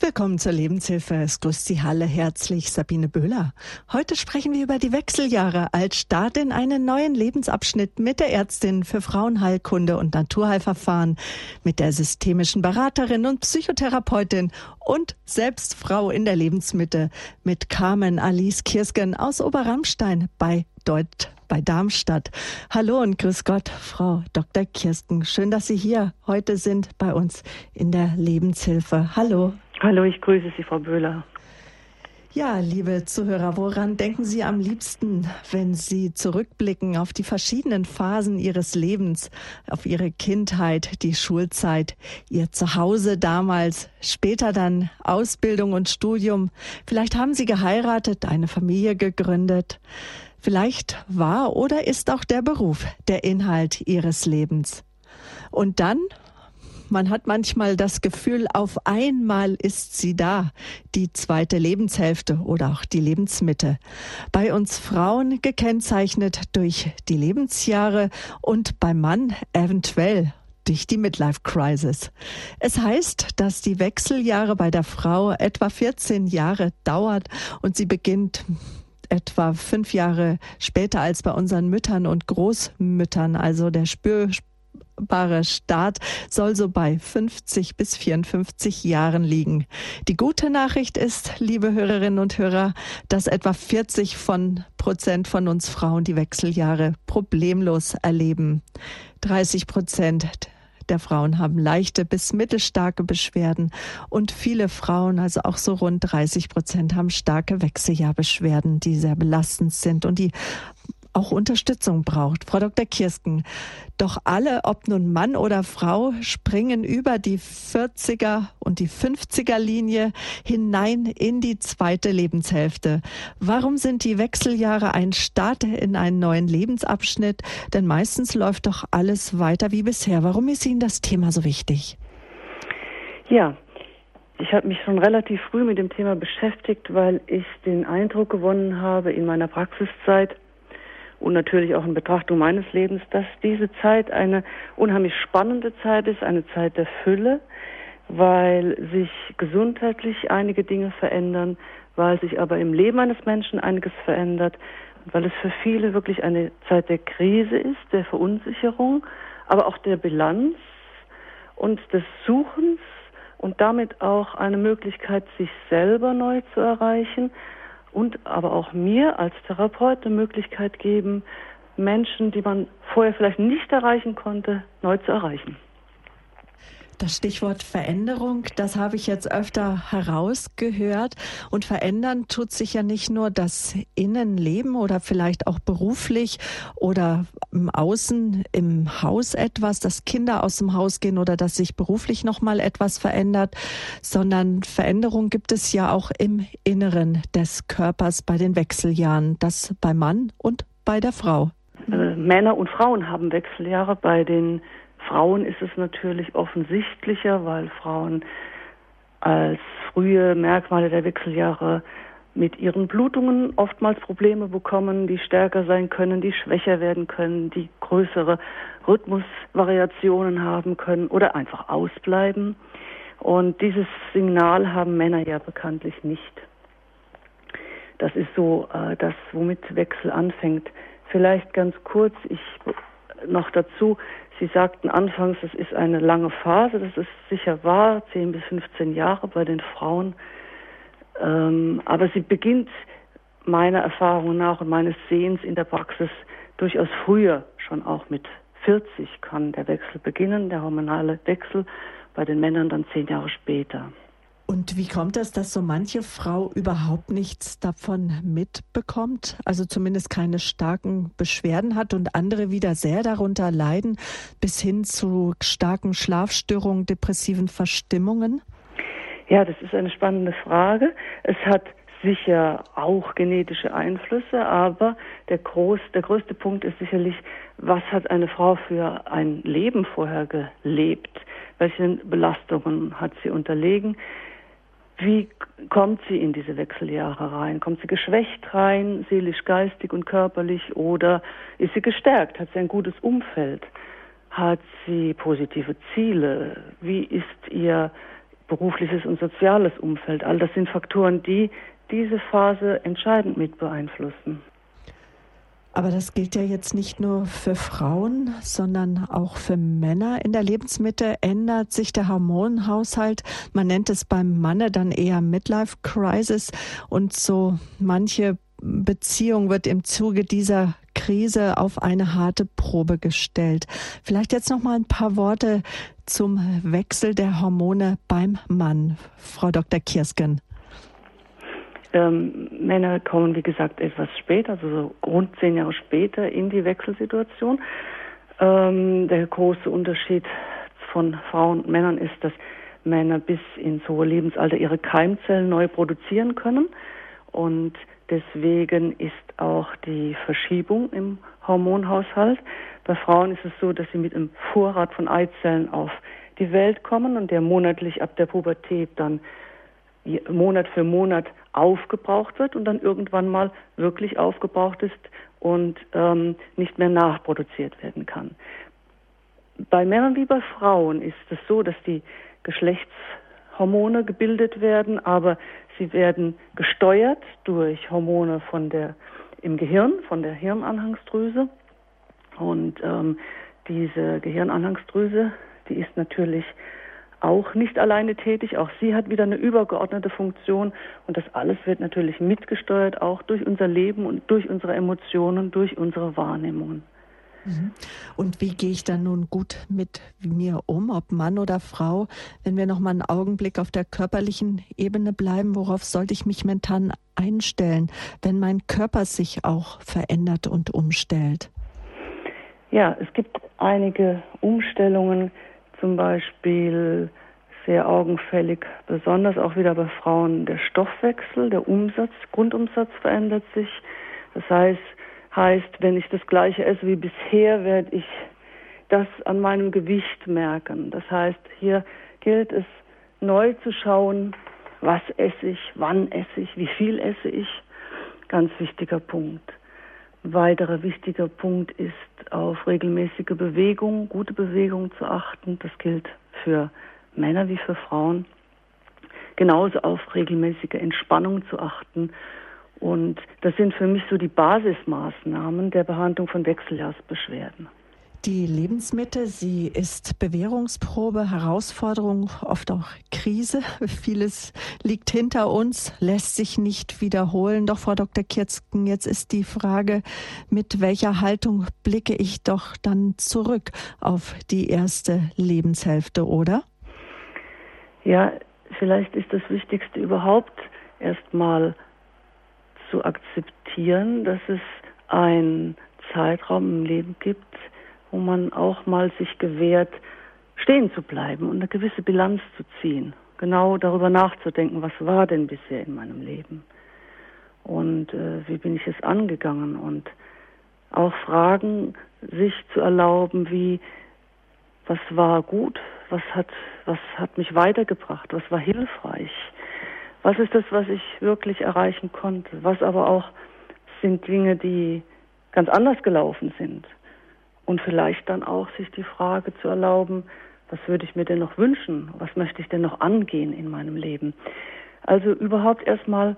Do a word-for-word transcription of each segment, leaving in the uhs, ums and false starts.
Willkommen zur Lebenshilfe. Es grüßt Sie alle herzlich Sabine Böhler. Heute sprechen wir über die Wechseljahre als Start in einen neuen Lebensabschnitt mit der Ärztin für Frauenheilkunde und Naturheilverfahren, mit der systemischen Beraterin und Psychotherapeutin und selbst Frau in der Lebensmitte, mit Carmen Alice Kirsken aus Oberramstein bei Deut bei Darmstadt. Hallo und grüß Gott, Frau Doktor Kirsken. Schön, dass Sie hier heute sind bei uns in der Lebenshilfe. Hallo. Hallo, ich grüße Sie, Frau Böhler. Ja, liebe Zuhörer, woran denken Sie am liebsten, wenn Sie zurückblicken auf die verschiedenen Phasen Ihres Lebens, auf Ihre Kindheit, die Schulzeit, Ihr Zuhause damals, später dann Ausbildung und Studium? Vielleicht haben Sie geheiratet, eine Familie gegründet. Vielleicht war oder ist auch der Beruf der Inhalt Ihres Lebens. Und dann, man hat manchmal das Gefühl, auf einmal ist sie da, die zweite Lebenshälfte oder auch die Lebensmitte. Bei uns Frauen gekennzeichnet durch die Lebensjahre und beim Mann eventuell durch die Midlife-Crisis. Es heißt, dass die Wechseljahre bei der Frau etwa vierzehn Jahre dauert und sie beginnt etwa fünf Jahre später als bei unseren Müttern und Großmüttern. Also der spürbare Start soll so bei fünfzig bis vierundfünfzig Jahren liegen. Die gute Nachricht ist, liebe Hörerinnen und Hörer, dass etwa vierzig von Prozent von uns Frauen die Wechseljahre problemlos erleben. dreißig Prozent der Frauen haben leichte bis mittelstarke Beschwerden und viele Frauen, also auch so rund dreißig Prozent, haben starke Wechseljahrbeschwerden, die sehr belastend sind und die auch Unterstützung braucht. Frau Doktor Kirsken, doch alle, ob nun Mann oder Frau, springen über die vierziger und die fünfziger Linie hinein in die zweite Lebenshälfte. Warum sind die Wechseljahre ein Start in einen neuen Lebensabschnitt? Denn meistens läuft doch alles weiter wie bisher. Warum ist Ihnen das Thema so wichtig? Ja, ich habe mich schon relativ früh mit dem Thema beschäftigt, weil ich den Eindruck gewonnen habe in meiner Praxiszeit, und natürlich auch in Betrachtung meines Lebens, dass diese Zeit eine unheimlich spannende Zeit ist, eine Zeit der Fülle, weil sich gesundheitlich einige Dinge verändern, weil sich aber im Leben eines Menschen einiges verändert, weil es für viele wirklich eine Zeit der Krise ist, der Verunsicherung, aber auch der Bilanz und des Suchens und damit auch eine Möglichkeit, sich selber neu zu erreichen, und aber auch mir als Therapeut eine Möglichkeit geben, Menschen, die man vorher vielleicht nicht erreichen konnte, neu zu erreichen. Das Stichwort Veränderung, das habe ich jetzt öfter herausgehört. Und verändern tut sich ja nicht nur das Innenleben oder vielleicht auch beruflich oder im Außen, im Haus etwas, dass Kinder aus dem Haus gehen oder dass sich beruflich nochmal etwas verändert, sondern Veränderung gibt es ja auch im Inneren des Körpers bei den Wechseljahren, das beim Mann und bei der Frau. Äh, Männer und Frauen haben Wechseljahre. Bei den Frauen ist es natürlich offensichtlicher, weil Frauen als frühe Merkmale der Wechseljahre mit ihren Blutungen oftmals Probleme bekommen, die stärker sein können, die schwächer werden können, die größere Rhythmusvariationen haben können oder einfach ausbleiben. Und dieses Signal haben Männer ja bekanntlich nicht. Das ist so äh, das, womit Wechsel anfängt. Vielleicht ganz kurz, ich noch dazu, Sie sagten anfangs, es ist eine lange Phase, das ist sicher wahr, zehn bis fünfzehn Jahre bei den Frauen. Ähm, aber sie beginnt meiner Erfahrung nach und meines Sehens in der Praxis durchaus früher, schon auch mit vierzig kann der Wechsel beginnen, der hormonale Wechsel, bei den Männern dann zehn Jahre später. Und wie kommt es, dass so manche Frau überhaupt nichts davon mitbekommt, also zumindest keine starken Beschwerden hat und andere wieder sehr darunter leiden, bis hin zu starken Schlafstörungen, depressiven Verstimmungen? Ja, das ist eine spannende Frage. Es hat sicher auch genetische Einflüsse, aber der, groß, der größte Punkt ist sicherlich, was hat eine Frau für ein Leben vorher gelebt? Welche Belastungen hat sie unterlegen? Wie kommt sie in diese Wechseljahre rein? Kommt sie geschwächt rein, seelisch, geistig und körperlich, oder ist sie gestärkt? Hat sie ein gutes Umfeld? Hat sie positive Ziele? Wie ist ihr berufliches und soziales Umfeld. All das sind Faktoren, die diese Phase entscheidend mit beeinflussen. Aber das gilt ja jetzt nicht nur für Frauen, sondern auch für Männer. In der Lebensmitte ändert sich der Hormonhaushalt. Man nennt es beim Manne dann eher Midlife Crisis. Und so manche Beziehung wird im Zuge dieser Krise auf eine harte Probe gestellt. Vielleicht jetzt noch mal ein paar Worte zum Wechsel der Hormone beim Mann. Frau Doktor Kirsken. Ähm, Männer kommen, wie gesagt, etwas später, also so rund zehn Jahre später in die Wechselsituation. Ähm, der große Unterschied von Frauen und Männern ist, dass Männer bis ins hohe Lebensalter ihre Keimzellen neu produzieren können. Und deswegen ist auch die Verschiebung im Hormonhaushalt. Bei Frauen ist es so, dass sie mit einem Vorrat von Eizellen auf die Welt kommen und der monatlich ab der Pubertät dann Monat für Monat aufgebraucht wird und dann irgendwann mal wirklich aufgebraucht ist und ähm, nicht mehr nachproduziert werden kann. Bei Männern wie bei Frauen ist es so, dass die Geschlechtshormone gebildet werden, aber sie werden gesteuert durch Hormone von der im Gehirn, von der Hirnanhangsdrüse. Und ähm, diese Gehirnanhangsdrüse, die ist natürlich auch nicht alleine tätig. Auch sie hat wieder eine übergeordnete Funktion. Und das alles wird natürlich mitgesteuert, auch durch unser Leben und durch unsere Emotionen, durch unsere Wahrnehmungen. Und wie gehe ich dann nun gut mit mir um, ob Mann oder Frau? Wenn wir noch mal einen Augenblick auf der körperlichen Ebene bleiben, worauf sollte ich mich mental einstellen, wenn mein Körper sich auch verändert und umstellt? Ja, es gibt einige Umstellungen, zum Beispiel sehr augenfällig, besonders auch wieder bei Frauen der Stoffwechsel, der Umsatz, Grundumsatz verändert sich. Das heißt, heißt, wenn ich das Gleiche esse wie bisher, werde ich das an meinem Gewicht merken. Das heißt, hier gilt es, neu zu schauen, was esse ich, wann esse ich, wie viel esse ich. Ganz wichtiger Punkt. Ein weiterer wichtiger Punkt ist, auf regelmäßige Bewegung, gute Bewegung zu achten. Das gilt für Männer wie für Frauen. Genauso auf regelmäßige Entspannung zu achten. Und das sind für mich so die Basismaßnahmen der Behandlung von Wechseljahrsbeschwerden. Die Lebensmitte, sie ist Bewährungsprobe, Herausforderung, oft auch Krise. Vieles liegt hinter uns, lässt sich nicht wiederholen. Doch, Frau Doktor Kirsken, jetzt ist die Frage, mit welcher Haltung blicke ich doch dann zurück auf die erste Lebenshälfte, oder? Ja, vielleicht ist das Wichtigste überhaupt erstmal zu akzeptieren, dass es einen Zeitraum im Leben gibt, wo man auch mal sich gewährt, stehen zu bleiben und eine gewisse Bilanz zu ziehen. Genau darüber nachzudenken, was war denn bisher in meinem Leben? Und äh, wie bin ich es angegangen? Und auch Fragen sich zu erlauben, wie, was war gut? Was hat, was hat mich weitergebracht? Was war hilfreich? Was ist das, was ich wirklich erreichen konnte? Was aber auch sind Dinge, die ganz anders gelaufen sind? Und vielleicht dann auch sich die Frage zu erlauben, was würde ich mir denn noch wünschen? Was möchte ich denn noch angehen in meinem Leben? Also überhaupt erstmal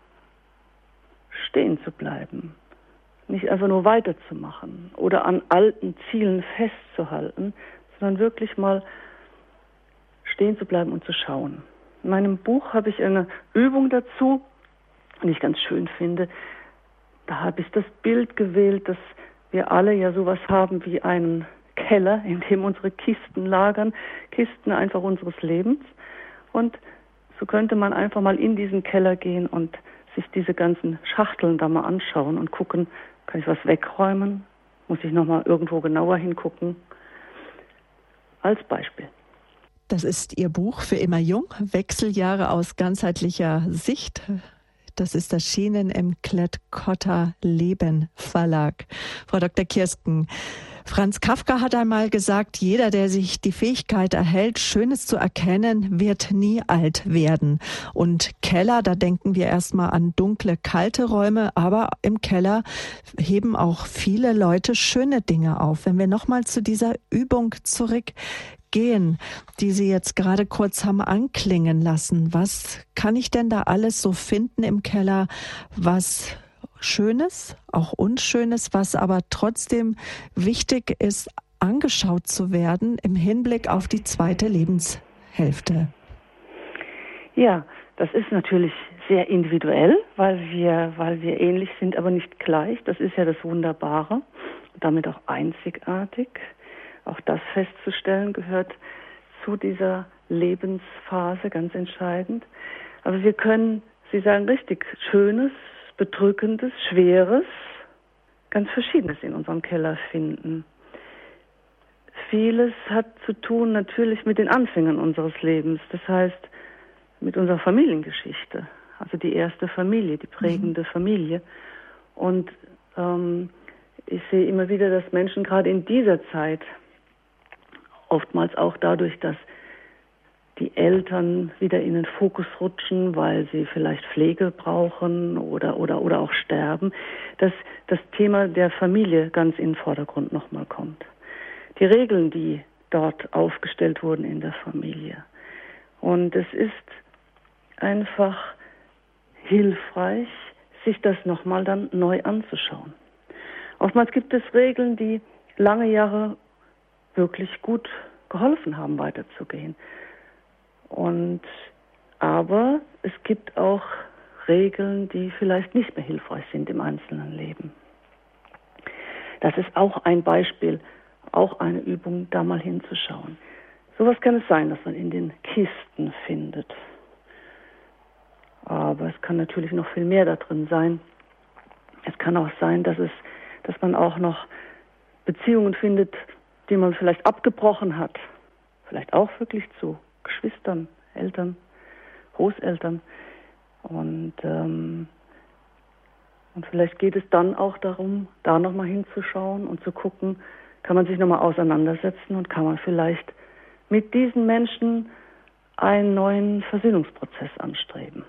stehen zu bleiben. Nicht einfach nur weiterzumachen oder an alten Zielen festzuhalten, sondern wirklich mal stehen zu bleiben und zu schauen. In meinem Buch habe ich eine Übung dazu, die ich ganz schön finde. Da habe ich das Bild gewählt, dass wir alle ja sowas haben wie einen Keller, in dem unsere Kisten lagern, Kisten einfach unseres Lebens. Und so könnte man einfach mal in diesen Keller gehen und sich diese ganzen Schachteln da mal anschauen und gucken, kann ich was wegräumen? Muss ich nochmal irgendwo genauer hingucken? Als Beispiel. Das ist Ihr Buch Für immer jung, Wechseljahre aus ganzheitlicher Sicht. Das ist erschienen im Klett-Cotta Leben Verlag. Frau Doktor Kirsken, Franz Kafka hat einmal gesagt, jeder, der sich die Fähigkeit erhält, Schönes zu erkennen, wird nie alt werden. Und Keller, da denken wir erstmal an dunkle, kalte Räume, aber im Keller heben auch viele Leute schöne Dinge auf. Wenn wir nochmal zu dieser Übung zurückgehen, die Sie jetzt gerade kurz haben anklingen lassen, was kann ich denn da alles so finden im Keller, was Schönes, auch Unschönes, was aber trotzdem wichtig ist, angeschaut zu werden im Hinblick auf die zweite Lebenshälfte? Ja, das ist natürlich sehr individuell, weil wir, weil wir ähnlich sind, aber nicht gleich. Das ist ja das Wunderbare und damit auch einzigartig. Auch das festzustellen gehört zu dieser Lebensphase ganz entscheidend. Aber wir können, Sie sagen richtig, Schönes, Bedrückendes, Schweres, ganz Verschiedenes in unserem Keller finden. Vieles hat zu tun natürlich mit den Anfängen unseres Lebens, das heißt mit unserer Familiengeschichte, also die erste Familie, die prägende mhm. Familie. Und ähm, ich sehe immer wieder, dass Menschen gerade in dieser Zeit, oftmals auch dadurch, dass die Eltern wieder in den Fokus rutschen, weil sie vielleicht Pflege brauchen oder, oder, oder auch sterben, dass das Thema der Familie ganz in den Vordergrund nochmal kommt. Die Regeln, die dort aufgestellt wurden in der Familie. Und es ist einfach hilfreich, sich das nochmal dann neu anzuschauen. Oftmals gibt es Regeln, die lange Jahre wirklich gut geholfen haben, weiterzugehen. Und aber es gibt auch Regeln, die vielleicht nicht mehr hilfreich sind im einzelnen Leben. Das ist auch ein Beispiel, auch eine Übung, da mal hinzuschauen. Sowas kann es sein, dass man in den Kisten findet. Aber es kann natürlich noch viel mehr da drin sein. Es kann auch sein, dass es, dass man auch noch Beziehungen findet, die man vielleicht abgebrochen hat. Vielleicht auch wirklich zu Geschwistern, Eltern, Großeltern. Und, ähm, und vielleicht geht es dann auch darum, da nochmal hinzuschauen und zu gucken, kann man sich nochmal auseinandersetzen und kann man vielleicht mit diesen Menschen einen neuen Versöhnungsprozess anstreben.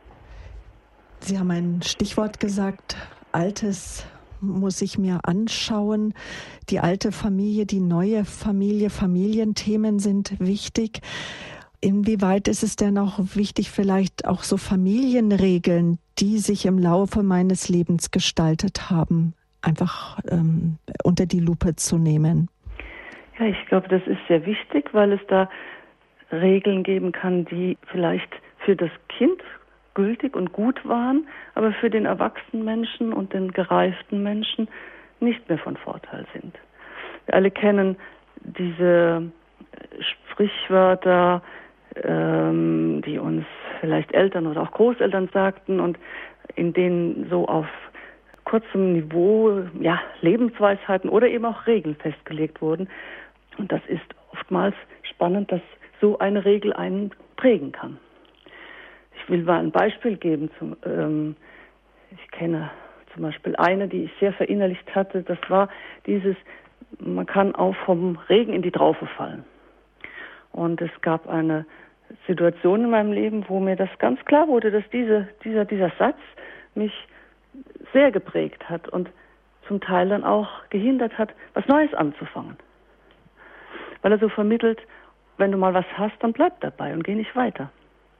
Sie haben ein Stichwort gesagt, Altes muss ich mir anschauen. Die alte Familie, die neue Familie, Familienthemen sind wichtig. Inwieweit ist es denn auch wichtig, vielleicht auch so Familienregeln, die sich im Laufe meines Lebens gestaltet haben, einfach ähm, unter die Lupe zu nehmen? Ja, ich glaube, das ist sehr wichtig, weil es da Regeln geben kann, die vielleicht für das Kind gültig und gut waren, aber für den erwachsenen Menschen und den gereiften Menschen nicht mehr von Vorteil sind. Wir alle kennen diese Sprichwörter, ähm, die uns vielleicht Eltern oder auch Großeltern sagten und in denen so auf kurzem Niveau ja, Lebensweisheiten oder eben auch Regeln festgelegt wurden. Und das ist oftmals spannend, dass so eine Regel einen prägen kann. Ich will mal ein Beispiel geben. Zum, ähm, ich kenne zum Beispiel eine, die ich sehr verinnerlicht hatte. Das war dieses, man kann auch vom Regen in die Traufe fallen. Und es gab eine Situation in meinem Leben, wo mir das ganz klar wurde, dass diese, dieser, dieser Satz mich sehr geprägt hat und zum Teil dann auch gehindert hat, was Neues anzufangen. Weil er so vermittelt, wenn du mal was hast, dann bleib dabei und geh nicht weiter.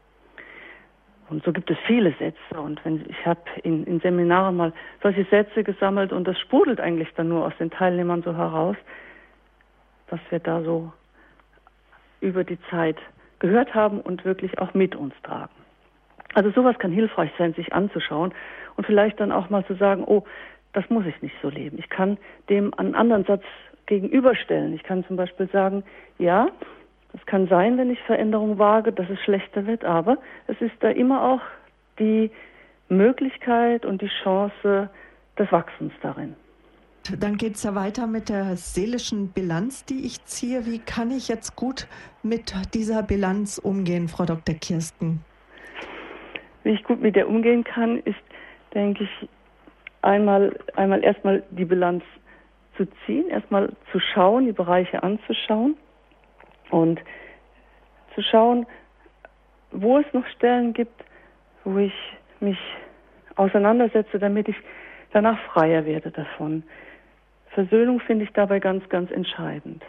Und so gibt es viele Sätze und wenn ich habe in, in Seminaren mal solche Sätze gesammelt und das sprudelt eigentlich dann nur aus den Teilnehmern so heraus, was wir da so über die Zeit gehört haben und wirklich auch mit uns tragen. Also sowas kann hilfreich sein, sich anzuschauen und vielleicht dann auch mal zu sagen, oh, das muss ich nicht so leben. Ich kann dem einen anderen Satz gegenüberstellen. Ich kann zum Beispiel sagen, ja, es kann sein, wenn ich Veränderung wage, dass es schlechter wird, aber es ist da immer auch die Möglichkeit und die Chance des Wachsens darin. Dann geht es ja weiter mit der seelischen Bilanz, die ich ziehe. Wie kann ich jetzt gut mit dieser Bilanz umgehen, Frau Doktor Kirsten? Wie ich gut mit der umgehen kann, ist, denke ich, einmal, einmal erstmal die Bilanz zu ziehen, erstmal zu schauen, die Bereiche anzuschauen und zu schauen, wo es noch Stellen gibt, wo ich mich auseinandersetze, damit ich danach freier werde davon. Versöhnung finde ich dabei ganz, ganz entscheidend.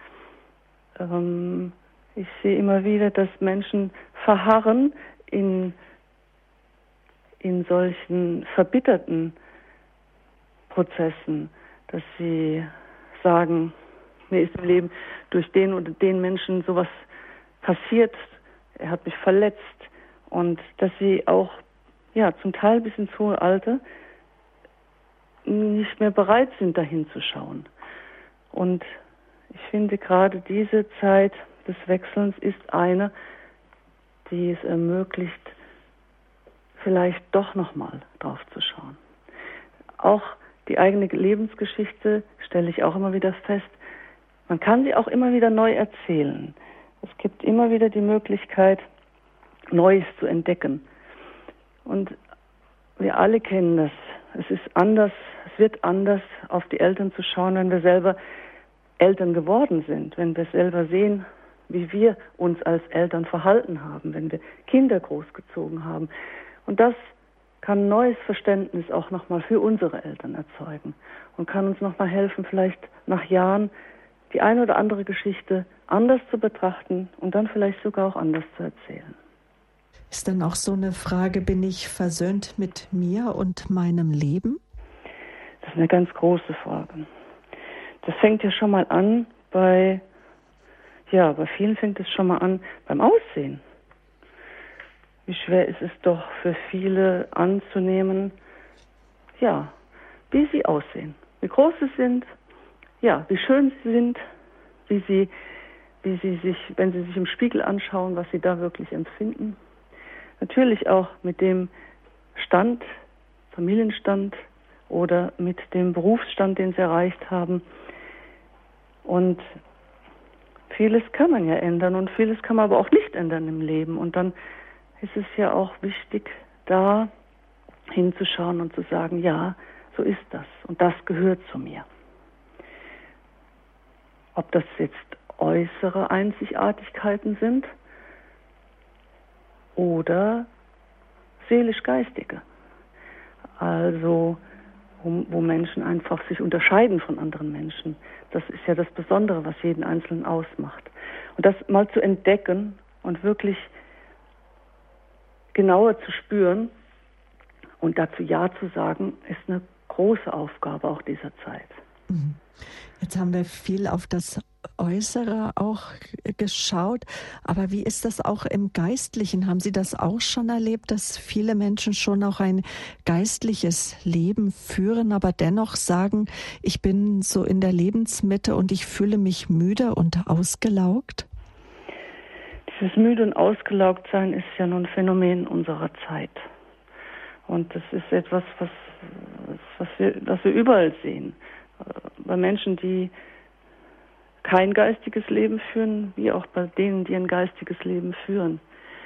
Ähm, ich sehe immer wieder, dass Menschen verharren in, in solchen verbitterten Prozessen, dass sie sagen, mir ist im Leben durch den oder den Menschen sowas passiert, er hat mich verletzt, und dass sie auch ja zum Teil bis ins hohe Alter nicht mehr bereit sind, dahin zu schauen. Und ich finde, gerade diese Zeit des Wechselns ist eine, die es ermöglicht, vielleicht doch nochmal drauf zu schauen. Auch die eigene Lebensgeschichte stelle ich auch immer wieder fest. Man kann sie auch immer wieder neu erzählen. Es gibt immer wieder die Möglichkeit, Neues zu entdecken. Und wir alle kennen das. Es ist anders, es wird anders, auf die Eltern zu schauen, wenn wir selber Eltern geworden sind, wenn wir selber sehen, wie wir uns als Eltern verhalten haben, wenn wir Kinder großgezogen haben. Und das kann ein neues Verständnis auch nochmal für unsere Eltern erzeugen und kann uns nochmal helfen, vielleicht nach Jahren die eine oder andere Geschichte anders zu betrachten und dann vielleicht sogar auch anders zu erzählen. Ist dann auch so eine Frage, bin ich versöhnt mit mir und meinem Leben? Das ist eine ganz große Frage. Das fängt ja schon mal an bei, ja, bei vielen fängt es schon mal an beim Aussehen. Wie schwer ist es doch für viele anzunehmen, ja, wie sie aussehen, wie groß sie sind, ja, wie schön sie sind, wie sie, wie sie sich, wenn sie sich im Spiegel anschauen, was sie da wirklich empfinden. Natürlich auch mit dem Stand, Familienstand oder mit dem Berufsstand, den sie erreicht haben. Und vieles kann man ja ändern und vieles kann man aber auch nicht ändern im Leben. Und dann ist es ja auch wichtig, da hinzuschauen und zu sagen, ja, so ist das und das gehört zu mir. Ob das jetzt äußere Einzigartigkeiten sind oder seelisch-geistige. Also wo, wo Menschen einfach sich unterscheiden von anderen Menschen. Das ist ja das Besondere, was jeden Einzelnen ausmacht. Und das mal zu entdecken und wirklich genauer zu spüren und dazu Ja zu sagen, ist eine große Aufgabe auch dieser Zeit. Jetzt haben wir viel auf das Äußere auch geschaut, aber wie ist das auch im Geistlichen? Haben Sie das auch schon erlebt, dass viele Menschen schon auch ein geistliches Leben führen, aber dennoch sagen, ich bin so in der Lebensmitte und ich fühle mich müde und ausgelaugt? Dieses müde und ausgelaugt sein ist ja nun ein Phänomen unserer Zeit. Und das ist etwas, was, was, wir, was wir überall sehen. Bei Menschen, die kein geistiges Leben führen, wie auch bei denen, die ein geistiges Leben führen.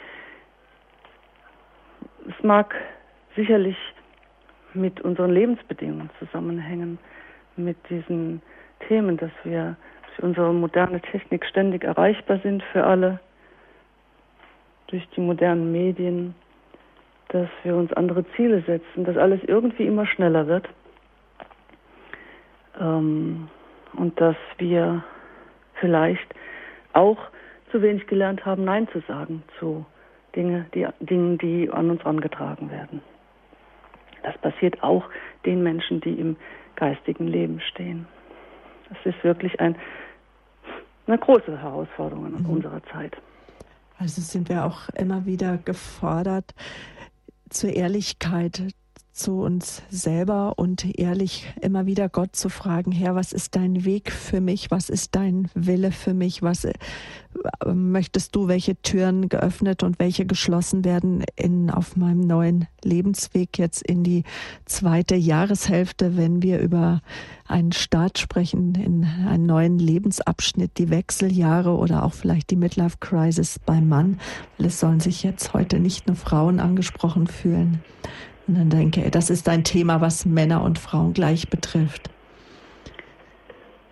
Es mag sicherlich mit unseren Lebensbedingungen zusammenhängen, mit diesen Themen, dass wir durch unsere moderne Technik ständig erreichbar sind für alle, durch die modernen Medien, dass wir uns andere Ziele setzen, dass alles irgendwie immer schneller wird. Ähm, und dass wir vielleicht auch zu wenig gelernt haben, Nein zu sagen zu Dinge, die, Dingen, die an uns herangetragen werden. Das passiert auch den Menschen, die im geistigen Leben stehen. Das ist wirklich ein, eine große Herausforderung in mhm. unserer Zeit. Also sind wir auch immer wieder gefordert zur Ehrlichkeit zu uns selber und ehrlich immer wieder Gott zu fragen, Herr, was ist dein Weg für mich? Was ist dein Wille für mich? Was äh, möchtest du, welche Türen geöffnet und welche geschlossen werden in, auf meinem neuen Lebensweg jetzt in die zweite Jahreshälfte, wenn wir über einen Start sprechen, in einen neuen Lebensabschnitt, die Wechseljahre oder auch vielleicht die Midlife-Crisis beim Mann, weil es sollen sich jetzt heute nicht nur Frauen angesprochen fühlen. Und dann denke ich, das ist ein Thema, was Männer und Frauen gleich betrifft.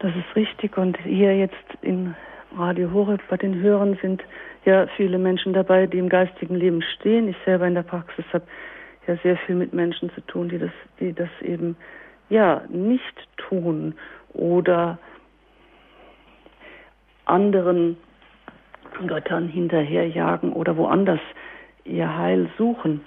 Das ist richtig. Und hier jetzt in Radio Horeb bei den Hörern sind ja viele Menschen dabei, die im geistigen Leben stehen. Ich selber in der Praxis habe ja sehr viel mit Menschen zu tun, die das, die das eben ja nicht tun oder anderen Göttern hinterherjagen oder woanders ihr Heil suchen.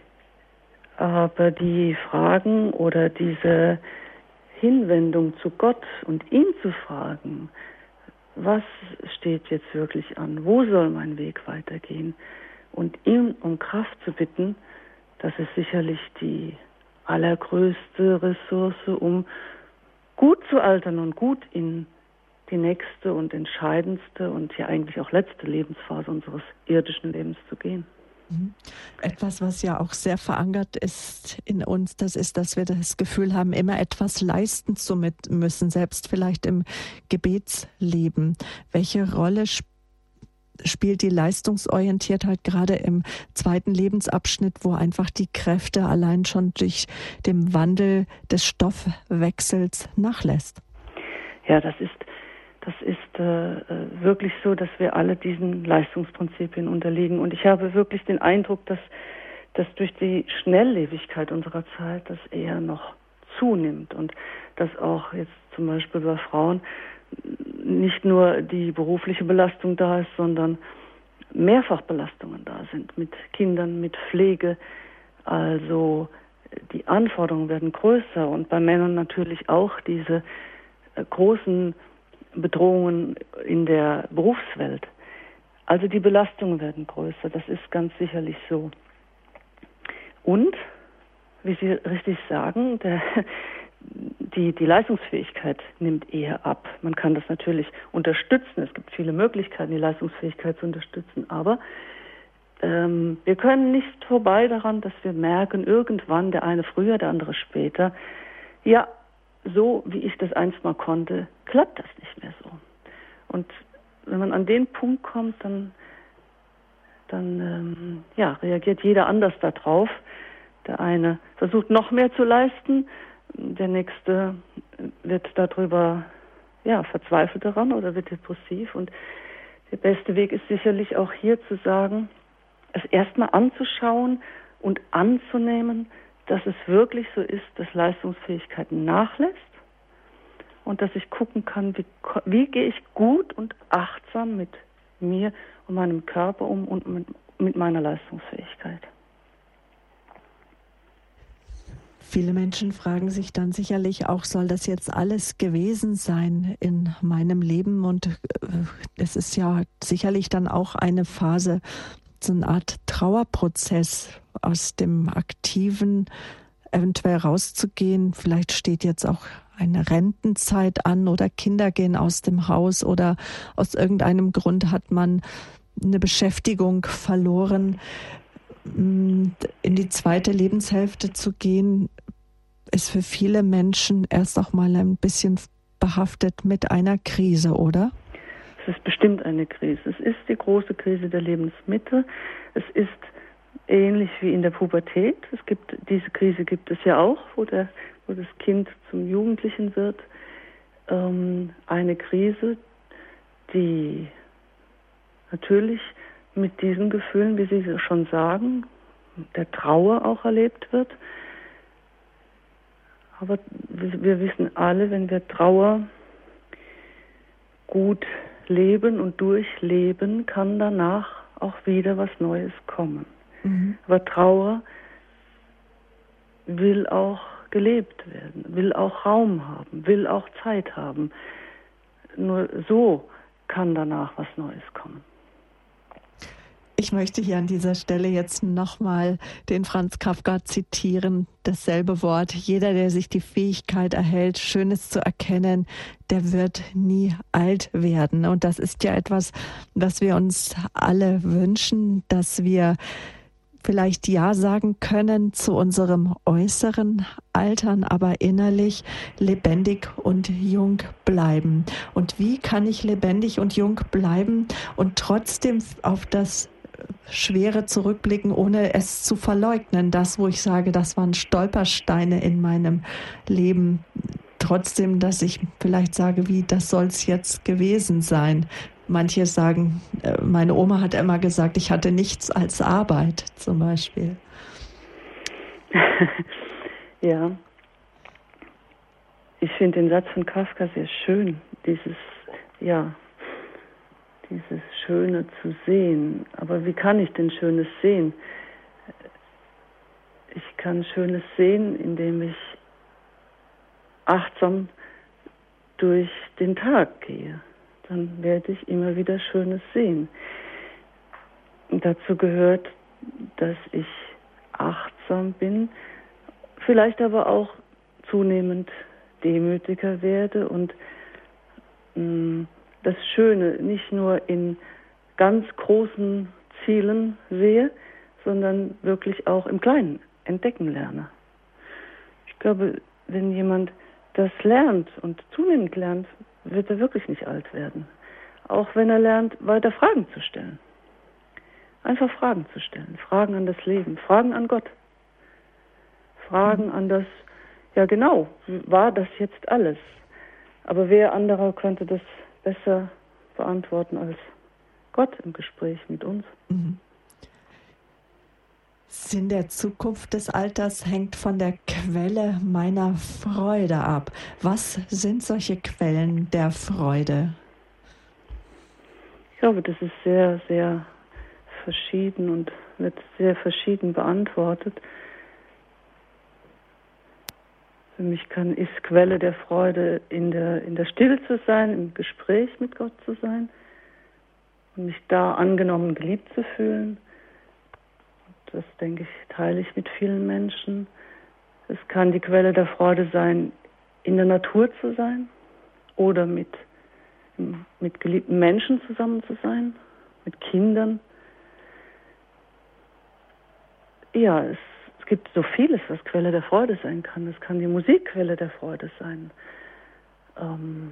Aber die Fragen oder diese Hinwendung zu Gott und ihn zu fragen, was steht jetzt wirklich an? Wo soll mein Weg weitergehen? Und ihm um Kraft zu bitten, das ist sicherlich die allergrößte Ressource, um gut zu altern und gut in die nächste und entscheidendste und ja eigentlich auch letzte Lebensphase unseres irdischen Lebens zu gehen. Etwas, was ja auch sehr verankert ist in uns, das ist, dass wir das Gefühl haben, immer etwas leisten zu müssen, selbst vielleicht im Gebetsleben. Welche Rolle sp- spielt die Leistungsorientiertheit gerade im zweiten Lebensabschnitt, wo einfach die Kräfte allein schon durch den Wandel des Stoffwechsels nachlässt? Ja, das ist Das ist äh, wirklich so, dass wir alle diesen Leistungsprinzipien unterliegen. Und ich habe wirklich den Eindruck, dass, dass durch die Schnelllebigkeit unserer Zeit das eher noch zunimmt. Und dass auch jetzt zum Beispiel bei Frauen nicht nur die berufliche Belastung da ist, sondern Mehrfachbelastungen da sind mit Kindern, mit Pflege. Also die Anforderungen werden größer und bei Männern natürlich auch diese äh, großen Bedrohungen in der Berufswelt. Also die Belastungen werden größer, das ist ganz sicherlich so. Und, wie Sie richtig sagen, der, die, die Leistungsfähigkeit nimmt eher ab. Man kann das natürlich unterstützen, es gibt viele Möglichkeiten, die Leistungsfähigkeit zu unterstützen, aber ähm, wir können nicht vorbei daran, dass wir merken, irgendwann, der eine früher, der andere später, ja, so wie ich das einst mal konnte, klappt das nicht mehr so. Und wenn man an den Punkt kommt, dann, dann ähm, ja, reagiert jeder anders darauf. Der eine versucht noch mehr zu leisten, der nächste wird darüber ja, verzweifelt daran oder wird depressiv. Und der beste Weg ist sicherlich auch hier zu sagen, es erstmal anzuschauen und anzunehmen, dass es wirklich so ist, dass Leistungsfähigkeit nachlässt und dass ich gucken kann, wie, wie gehe ich gut und achtsam mit mir und meinem Körper um und mit, mit meiner Leistungsfähigkeit. Viele Menschen fragen sich dann sicherlich auch, soll das jetzt alles gewesen sein in meinem Leben? Und es ist ja sicherlich dann auch eine Phase, so eine Art Trauerprozess, aus dem Aktiven eventuell rauszugehen. Vielleicht steht jetzt auch eine Rentenzeit an oder Kinder gehen aus dem Haus oder aus irgendeinem Grund hat man eine Beschäftigung verloren. In die zweite Lebenshälfte zu gehen, ist für viele Menschen erst auch mal ein bisschen behaftet mit einer Krise, oder? Es ist bestimmt eine Krise. Es ist die große Krise der Lebensmitte. Es ist ähnlich wie in der Pubertät. Es gibt, diese Krise gibt es ja auch, wo, der, wo das Kind zum Jugendlichen wird. Ähm, eine Krise, die natürlich mit diesen Gefühlen, wie Sie schon sagen, der Trauer auch erlebt wird. Aber wir, wir wissen alle, wenn wir Trauer gut leben und durchleben, kann danach auch wieder was Neues kommen. Mhm. Aber Trauer will auch gelebt werden, will auch Raum haben, will auch Zeit haben. Nur so kann danach was Neues kommen. Ich möchte hier an dieser Stelle jetzt nochmal den Franz Kafka zitieren, dasselbe Wort. Jeder, der sich die Fähigkeit erhält, Schönes zu erkennen, der wird nie alt werden. Und das ist ja etwas, was wir uns alle wünschen, dass wir vielleicht Ja sagen können zu unserem äußeren Altern, aber innerlich lebendig und jung bleiben. Und wie kann ich lebendig und jung bleiben und trotzdem auf das Schwere zurückblicken, ohne es zu verleugnen? Das, wo ich sage, das waren Stolpersteine in meinem Leben, trotzdem, dass ich vielleicht sage, wie, das soll es jetzt gewesen sein. Manche sagen, meine Oma hat immer gesagt, ich hatte nichts als Arbeit zum Beispiel. Ja, ich finde den Satz von Kafka sehr schön, dieses, ja, dieses Schöne zu sehen. Aber wie kann ich denn Schönes sehen? Ich kann Schönes sehen, indem ich achtsam durch den Tag gehe. Dann werde ich immer wieder Schönes sehen. Und dazu gehört, dass ich achtsam bin, vielleicht aber auch zunehmend demütiger werde und mh, das Schöne nicht nur in ganz großen Zielen sehe, sondern wirklich auch im Kleinen entdecken lerne. Ich glaube, wenn jemand das lernt und zunehmend lernt, wird er wirklich nicht alt werden. Auch wenn er lernt, weiter Fragen zu stellen. Einfach Fragen zu stellen. Fragen an das Leben, Fragen an Gott. Fragen an das, ja genau, war das jetzt alles? Aber wer anderer könnte das besser beantworten als Gott im Gespräch mit uns? Mhm. Sinn der Zukunft des Alters hängt von der Quelle meiner Freude ab. Was sind solche Quellen der Freude? Ich glaube, das ist sehr, sehr verschieden und wird sehr verschieden beantwortet. Für mich kann, ist Quelle der Freude, in der, in der Stille zu sein, im Gespräch mit Gott zu sein und mich da angenommen, geliebt zu fühlen. Das, denke ich, teile ich mit vielen Menschen. Es kann die Quelle der Freude sein, in der Natur zu sein oder mit, mit geliebten Menschen zusammen zu sein, mit Kindern. Ja, es, es gibt so vieles, was Quelle der Freude sein kann. Es kann die Musik Quelle der Freude sein. Ähm,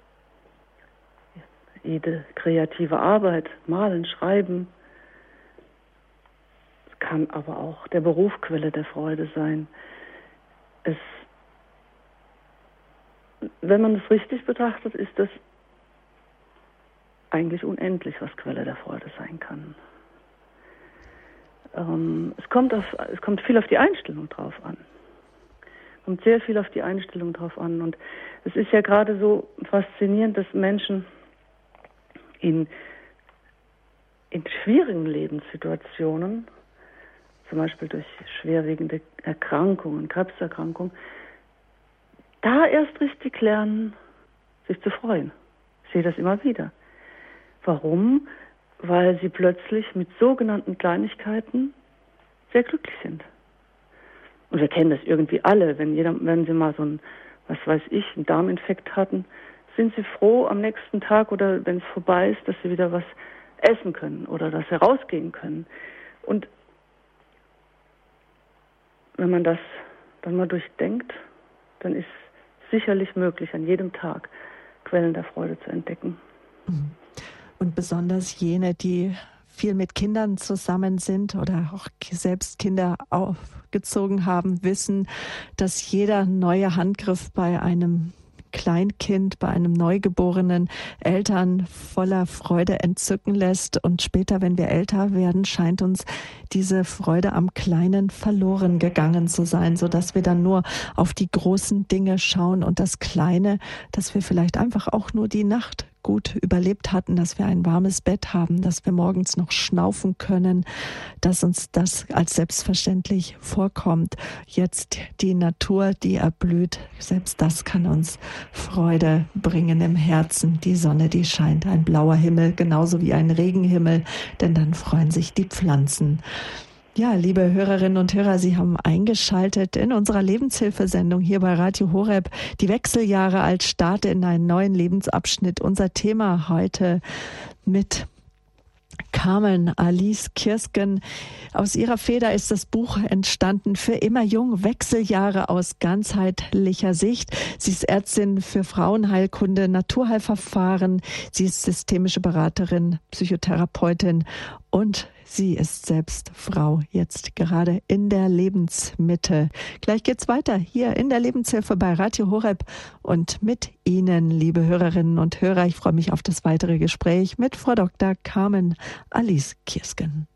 jede kreative Arbeit, malen, schreiben, kann aber auch der Beruf Quelle der Freude sein. Es, wenn man es richtig betrachtet, ist das eigentlich unendlich, was Quelle der Freude sein kann. Ähm, es kommt auf, es kommt viel auf die Einstellung drauf an. Es kommt sehr viel auf die Einstellung drauf an. Und es ist ja gerade so faszinierend, dass Menschen in, in schwierigen Lebenssituationen, zum Beispiel durch schwerwiegende Erkrankungen, Krebserkrankungen, da erst richtig lernen, sich zu freuen. Ich sehe das immer wieder. Warum? Weil sie plötzlich mit sogenannten Kleinigkeiten sehr glücklich sind. Und wir kennen das irgendwie alle. Wenn jeder, wenn sie mal so ein, was weiß ich, einen Darminfekt hatten, sind sie froh am nächsten Tag oder wenn es vorbei ist, dass sie wieder was essen können oder dass sie rausgehen können. Und wenn man das dann mal durchdenkt, dann ist sicherlich möglich, an jedem Tag Quellen der Freude zu entdecken. Und besonders jene, die viel mit Kindern zusammen sind oder auch selbst Kinder aufgezogen haben, wissen, dass jeder neue Handgriff bei einem Kleinkind, bei einem Neugeborenen Eltern voller Freude entzücken lässt. Und später, wenn wir älter werden, scheint uns diese Freude am Kleinen verloren gegangen zu sein, sodass wir dann nur auf die großen Dinge schauen und das Kleine, dass wir vielleicht einfach auch nur die Nacht gut überlebt hatten, dass wir ein warmes Bett haben, dass wir morgens noch schnaufen können, dass uns das als selbstverständlich vorkommt. Jetzt die Natur, die erblüht, selbst das kann uns Freude bringen im Herzen. Die Sonne, die scheint, ein blauer Himmel, genauso wie ein Regenhimmel, denn dann freuen sich die Pflanzen. Ja, liebe Hörerinnen und Hörer, Sie haben eingeschaltet in unserer Lebenshilfesendung hier bei Radio Horeb. Die Wechseljahre als Start in einen neuen Lebensabschnitt. Unser Thema heute mit Carmen Alice Kirsken. Aus ihrer Feder ist das Buch entstanden, Für immer jung, Wechseljahre aus ganzheitlicher Sicht. Sie ist Ärztin für Frauenheilkunde, Naturheilverfahren. Sie ist systemische Beraterin, Psychotherapeutin und sie ist selbst Frau, jetzt gerade in der Lebensmitte. Gleich geht's weiter hier in der Lebenshilfe bei Radio Horeb und mit Ihnen, liebe Hörerinnen und Hörer. Ich freue mich auf das weitere Gespräch mit Frau Doktor Carmen Alice Kirsken.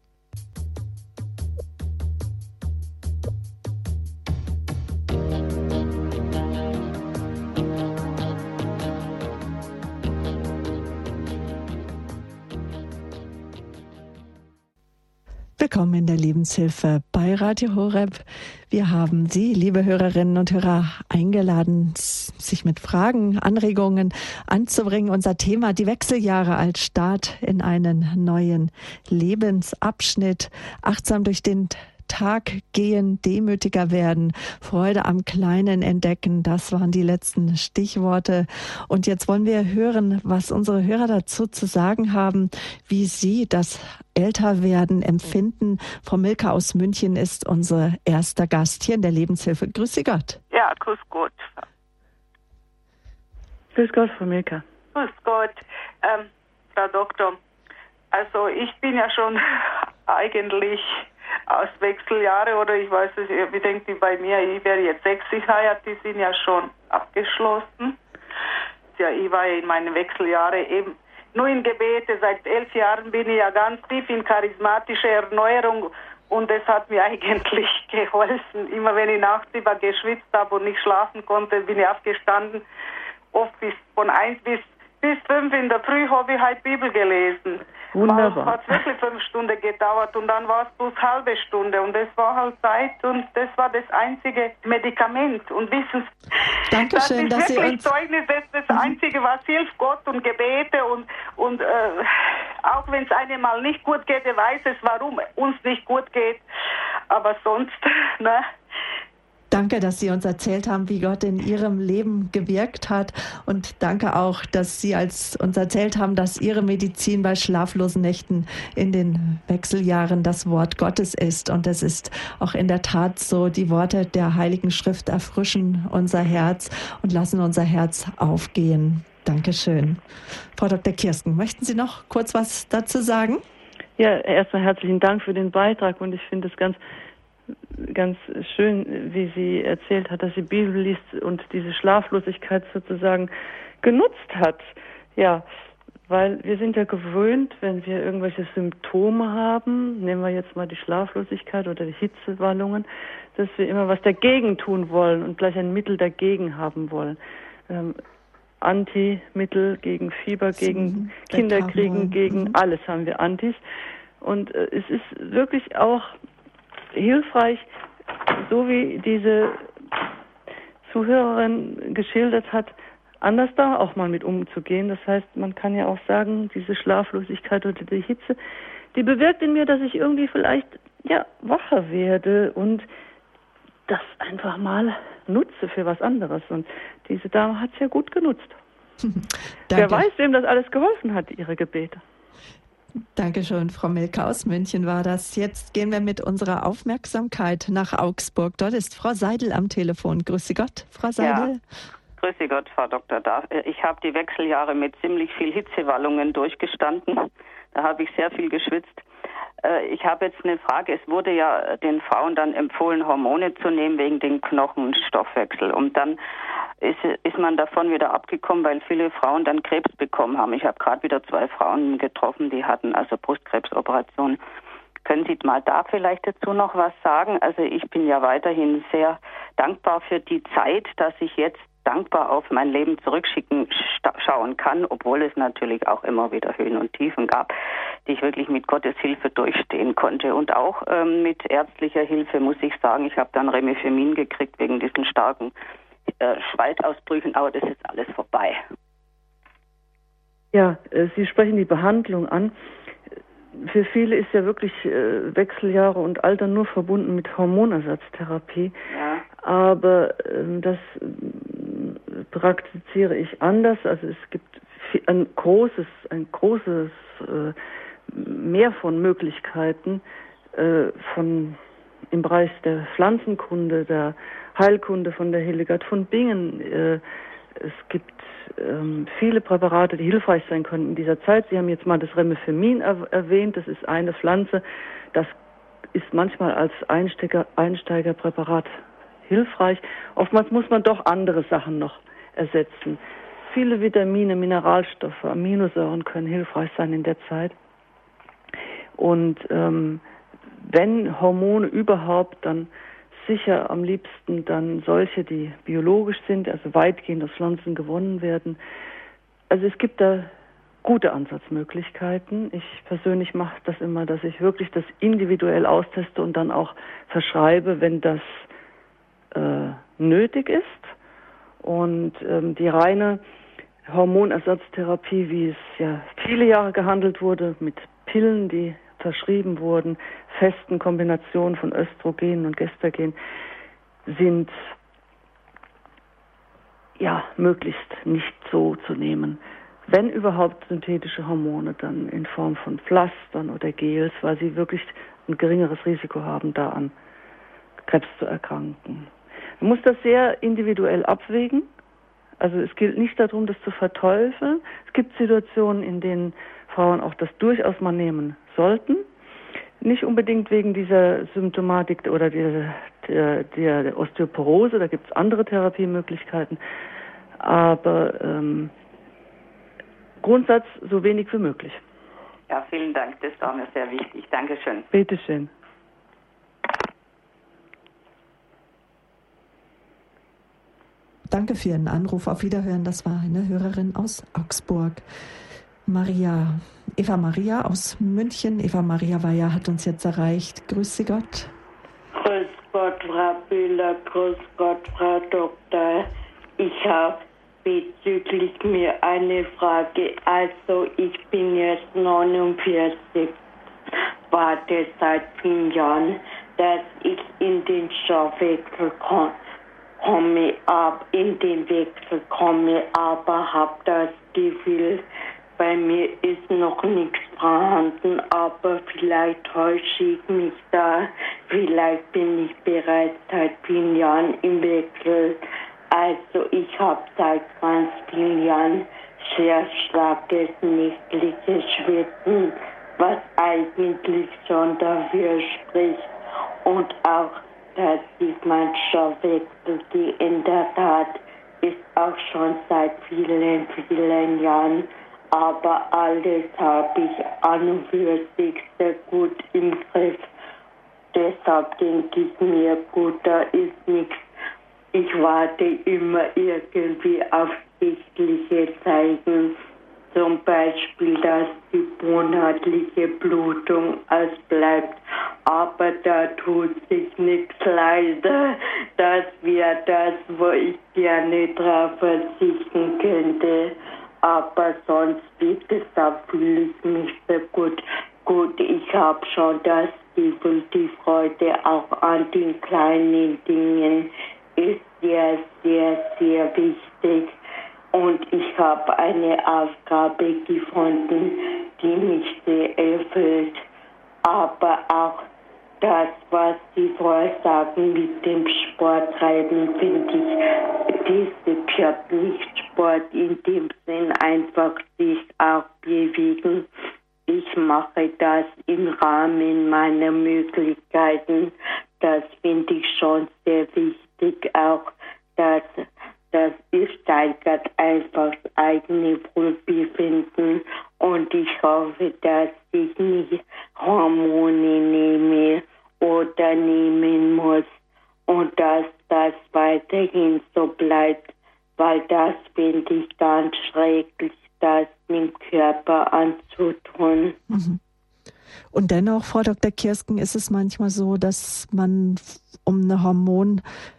Willkommen in der Lebenshilfe bei Radio Horeb. Wir haben Sie, liebe Hörerinnen und Hörer, eingeladen, sich mit Fragen, Anregungen anzubringen. Unser Thema, die Wechseljahre als Start in einen neuen Lebensabschnitt. Achtsam durch den Tag gehen, demütiger werden, Freude am Kleinen entdecken. Das waren die letzten Stichworte. Und jetzt wollen wir hören, was unsere Hörer dazu zu sagen haben, wie sie das Älterwerden empfinden. Frau Milka aus München ist unser erster Gast hier in der Lebenshilfe. Grüße Gott. Ja, grüß Gott. Grüß Gott, Frau Milka. Grüß Gott, ähm, Frau Doktor. Also ich bin ja schon eigentlich aus Wechseljahre, oder ich weiß es, wie denkt ihr bei mir, ich wäre jetzt sechzig heiratet, die sind ja schon abgeschlossen. Ja, ich war ja in meinen Wechseljahren eben nur in Gebete. Seit elf Jahren bin ich ja ganz tief in charismatische Erneuerung und das hat mir eigentlich geholfen. Immer wenn ich nachts über geschwitzt habe und nicht schlafen konnte, bin ich aufgestanden. Oft bis von eins bis bis fünf in der Früh habe ich halt Bibel gelesen. Wunderbar. Hat wirklich fünf Stunden gedauert und dann war es bloß halbe Stunde und das war halt Zeit und das war das einzige Medikament. Und wissen Sie, Dankeschön, das ist dass wirklich Sie uns Zeugnis, das ist das Einzige, was hilft, Gott und Gebete und, und äh, auch wenn es einem mal nicht gut geht, er weiß es, warum uns nicht gut geht, aber sonst, ne? Danke, dass Sie uns erzählt haben, wie Gott in Ihrem Leben gewirkt hat. Und danke auch, dass Sie als uns erzählt haben, dass Ihre Medizin bei schlaflosen Nächten in den Wechseljahren das Wort Gottes ist. Und es ist auch in der Tat so, die Worte der Heiligen Schrift erfrischen unser Herz und lassen unser Herz aufgehen. Dankeschön. Frau Doktor Kirsken, möchten Sie noch kurz was dazu sagen? Ja, erstmal herzlichen Dank für den Beitrag und ich finde es ganz ganz schön, wie sie erzählt hat, dass sie Bibel liest und diese Schlaflosigkeit sozusagen genutzt hat. Ja, weil wir sind ja gewöhnt, wenn wir irgendwelche Symptome haben, nehmen wir jetzt mal die Schlaflosigkeit oder die Hitzewallungen, dass wir immer was dagegen tun wollen und gleich ein Mittel dagegen haben wollen. Ähm, Antimittel gegen Fieber, gegen Kinderkriegen, gegen mhm. alles haben wir Antis. Und äh, es ist wirklich auch hilfreich, so wie diese Zuhörerin geschildert hat, anders da auch mal mit umzugehen. Das heißt, man kann ja auch sagen, diese Schlaflosigkeit oder die Hitze, die bewirkt in mir, dass ich irgendwie vielleicht ja wacher werde und das einfach mal nutze für was anderes. Und diese Dame hat es ja gut genutzt. Wer weiß, wem das alles geholfen hat, ihre Gebete. Dankeschön, Frau Milka aus München war das. Jetzt gehen wir mit unserer Aufmerksamkeit nach Augsburg. Dort ist Frau Seidel am Telefon. Grüße Gott, Frau Seidel. Ja, grüße Gott, Frau Doktor Ich habe die Wechseljahre mit ziemlich viel Hitzewallungen durchgestanden. Da habe ich sehr viel geschwitzt. Ich habe jetzt eine Frage. Es wurde ja den Frauen dann empfohlen, Hormone zu nehmen wegen dem Knochenstoffwechsel. Und dann ist, ist man davon wieder abgekommen, weil viele Frauen dann Krebs bekommen haben. Ich habe gerade wieder zwei Frauen getroffen, die hatten also Brustkrebsoperationen. Können Sie mal da vielleicht dazu noch was sagen? Also ich bin ja weiterhin sehr dankbar für die Zeit, dass ich jetzt dankbar auf mein Leben zurückschicken schauen kann, obwohl es natürlich auch immer wieder Höhen und Tiefen gab, die ich wirklich mit Gottes Hilfe durchstehen konnte. Und auch ähm, mit ärztlicher Hilfe muss ich sagen, ich habe dann Remifemin gekriegt wegen diesen starken äh, Schweißausbrüchen, aber das ist alles vorbei. Ja, äh, Sie sprechen die Behandlung an. Für viele ist ja wirklich äh, Wechseljahre und Alter nur verbunden mit Hormonersatztherapie. Ja. Aber äh, das äh, praktiziere ich anders. Also es gibt viel, ein großes, ein großes äh, Mehr von Möglichkeiten äh, von im Bereich der Pflanzenkunde, der Heilkunde von der Hildegard von Bingen. Äh, es gibt ähm, viele Präparate, die hilfreich sein können in dieser Zeit. Sie haben jetzt mal das Remifemin er- erwähnt. Das ist eine Pflanze, das ist manchmal als Einsteiger, Einsteigerpräparat hilfreich. Oftmals muss man doch andere Sachen noch ersetzen. Viele Vitamine, Mineralstoffe, Aminosäuren können hilfreich sein in der Zeit. Und ähm, wenn Hormone überhaupt, dann sicher am liebsten dann solche, die biologisch sind, also weitgehend aus Pflanzen gewonnen werden. Also es gibt da gute Ansatzmöglichkeiten. Ich persönlich mache das immer, dass ich wirklich das individuell austeste und dann auch verschreibe, wenn das äh, nötig ist. Und ähm, die reine Hormonersatztherapie, wie es ja viele Jahre gehandelt wurde, mit Pillen, die verschrieben wurden, festen Kombinationen von Östrogen und Gestagen, sind ja möglichst nicht so zu nehmen. Wenn überhaupt synthetische Hormone, dann in Form von Pflastern oder Gels, weil sie wirklich ein geringeres Risiko haben, da an Krebs zu erkranken. Man muss das sehr individuell abwägen. Also es gilt nicht darum, das zu verteufeln. Es gibt Situationen, in denen Frauen auch das durchaus mal nehmen sollten. Nicht unbedingt wegen dieser Symptomatik oder der, der, der Osteoporose, da gibt es andere Therapiemöglichkeiten. Aber ähm, Grundsatz so wenig wie möglich. Ja, vielen Dank, das war mir sehr wichtig. Dankeschön. Bitteschön. Danke für Ihren Anruf. Auf Wiederhören. Das war eine Hörerin aus Augsburg. Maria, Eva Maria aus München. Eva Maria Weyer hat uns jetzt erreicht. Grüß Sie Gott. Grüß Gott, Frau Bühler. Grüß Gott, Frau Doktor. Ich habe bezüglich mir eine Frage. Also ich bin jetzt neunundvierzig, warte seit vielen Jahren, dass ich in den Stoffwechsel komme. komme ab, in den Wechsel komme, aber habe das Gefühl, bei mir ist noch nichts vorhanden, aber vielleicht täusche ich mich da, vielleicht bin ich bereits seit vielen Jahren im Wechsel. Also ich habe seit ganz vielen Jahren sehr starkes nächtliches Schwitzen, was eigentlich schon dafür spricht und auch dass sich mein Stoffwechsel geändert hat, ist auch schon seit vielen, vielen Jahren. Aber alles habe ich an und für sich sehr gut im Griff. Deshalb denke ich mir, gut, da ist nichts. Ich warte immer irgendwie auf sichtliche Zeichen. Zum Beispiel, dass die monatliche Blutung ausbleibt. Aber da tut sich nichts leider. Das wäre das, wo ich gerne drauf verzichten könnte. Aber sonst, wie gesagt, fühle ich mich sehr gut. Gut, ich habe schon das Gefühl, die Freude auch an den kleinen Dingen ist sehr, sehr, sehr wichtig. Und ich habe eine Aufgabe gefunden, die mich sehr erfüllt. Aber auch das, was Sie vorher sagen mit dem Sporttreiben, finde ich, diese Körperlichsport in dem Sinn einfach sich auch bewegen. Ich mache das im Rahmen meiner Möglichkeiten. Das finde ich schon sehr wichtig, auch dass Das steigert einfach das eigene Wohlbefinden und ich hoffe, dass ich nicht Hormone nehme oder nehmen muss und dass das weiterhin so bleibt, weil das finde ich ganz schrecklich, das dem Körper anzutun. Mhm. Und dennoch, Frau Doktor Kirsken, ist es manchmal so, dass man um eine Hormon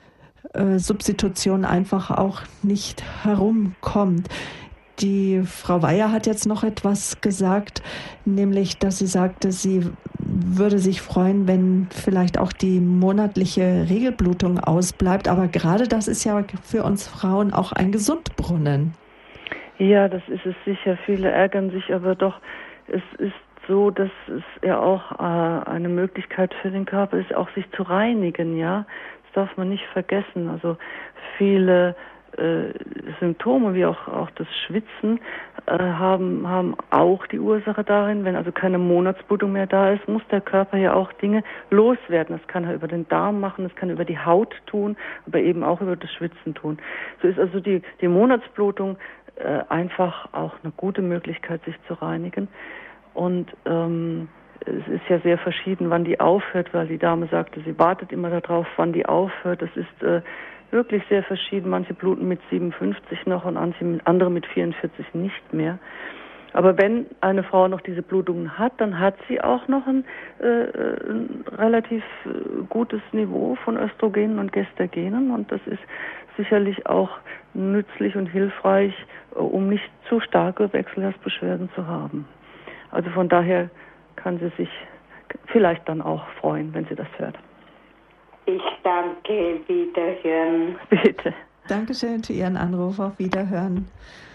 Substitution einfach auch nicht herumkommt. Die Frau Weyer hat jetzt noch etwas gesagt, nämlich, dass sie sagte, sie würde sich freuen, wenn vielleicht auch die monatliche Regelblutung ausbleibt. Aber gerade das ist ja für uns Frauen auch ein Gesundbrunnen. Ja, das ist es sicher. Viele ärgern sich, aber doch, es ist so, dass es ja auch äh, eine Möglichkeit für den Körper ist, auch sich zu reinigen, ja. Darf man nicht vergessen. Also viele äh, Symptome wie auch, auch das Schwitzen äh, haben, haben auch die Ursache darin, wenn also keine Monatsblutung mehr da ist, muss der Körper ja auch Dinge loswerden. Das kann er über den Darm machen, das kann er über die Haut tun, aber eben auch über das Schwitzen tun. So ist also die, die Monatsblutung äh, einfach auch eine gute Möglichkeit, sich zu reinigen. Und ähm, es ist ja sehr verschieden, wann die aufhört, weil die Dame sagte, sie wartet immer darauf, wann die aufhört. Das ist äh, wirklich sehr verschieden. Manche bluten mit siebenundfünfzig noch und andere mit vierundvierzig nicht mehr. Aber wenn eine Frau noch diese Blutungen hat, dann hat sie auch noch ein, äh, ein relativ gutes Niveau von Östrogenen und Gestagenen. Und das ist sicherlich auch nützlich und hilfreich, um nicht zu starke Wechseljahrsbeschwerden zu haben. Also von daher kann sie sich vielleicht dann auch freuen, wenn sie das hört. Ich danke, wiederhören. Bitte. Dankeschön für Ihren Anruf, auf Wiederhören.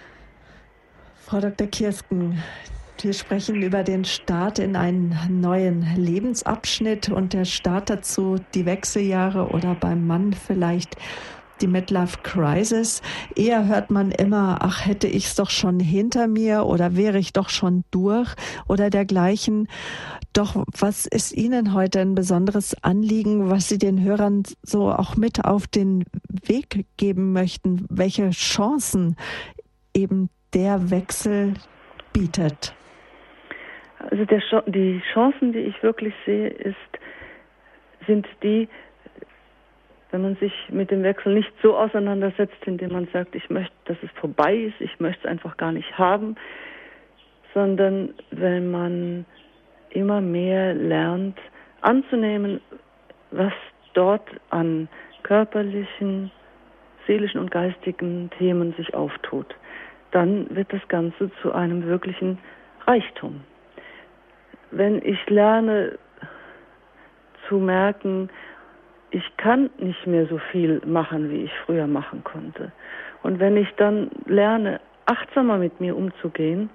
Frau Doktor Kirsken, wir sprechen über den Start in einen neuen Lebensabschnitt und der Start dazu, die Wechseljahre oder beim Mann vielleicht die Midlife Crisis. Eher hört man immer, ach, hätte ich es doch schon hinter mir oder wäre ich doch schon durch oder dergleichen. Doch was ist Ihnen heute ein besonderes Anliegen, was Sie den Hörern so auch mit auf den Weg geben möchten? Welche Chancen eben der Wechsel bietet? Also der, die Chancen, die ich wirklich sehe, ist, sind die, wenn man sich mit dem Wechsel nicht so auseinandersetzt, indem man sagt, ich möchte, dass es vorbei ist, ich möchte es einfach gar nicht haben, sondern wenn man immer mehr lernt, anzunehmen, was dort an körperlichen, seelischen und geistigen Themen sich auftut, dann wird das Ganze zu einem wirklichen Reichtum. Wenn ich lerne zu merken, ich kann nicht mehr so viel machen, wie ich früher machen konnte. Und wenn ich dann lerne, achtsamer mit mir umzugehen,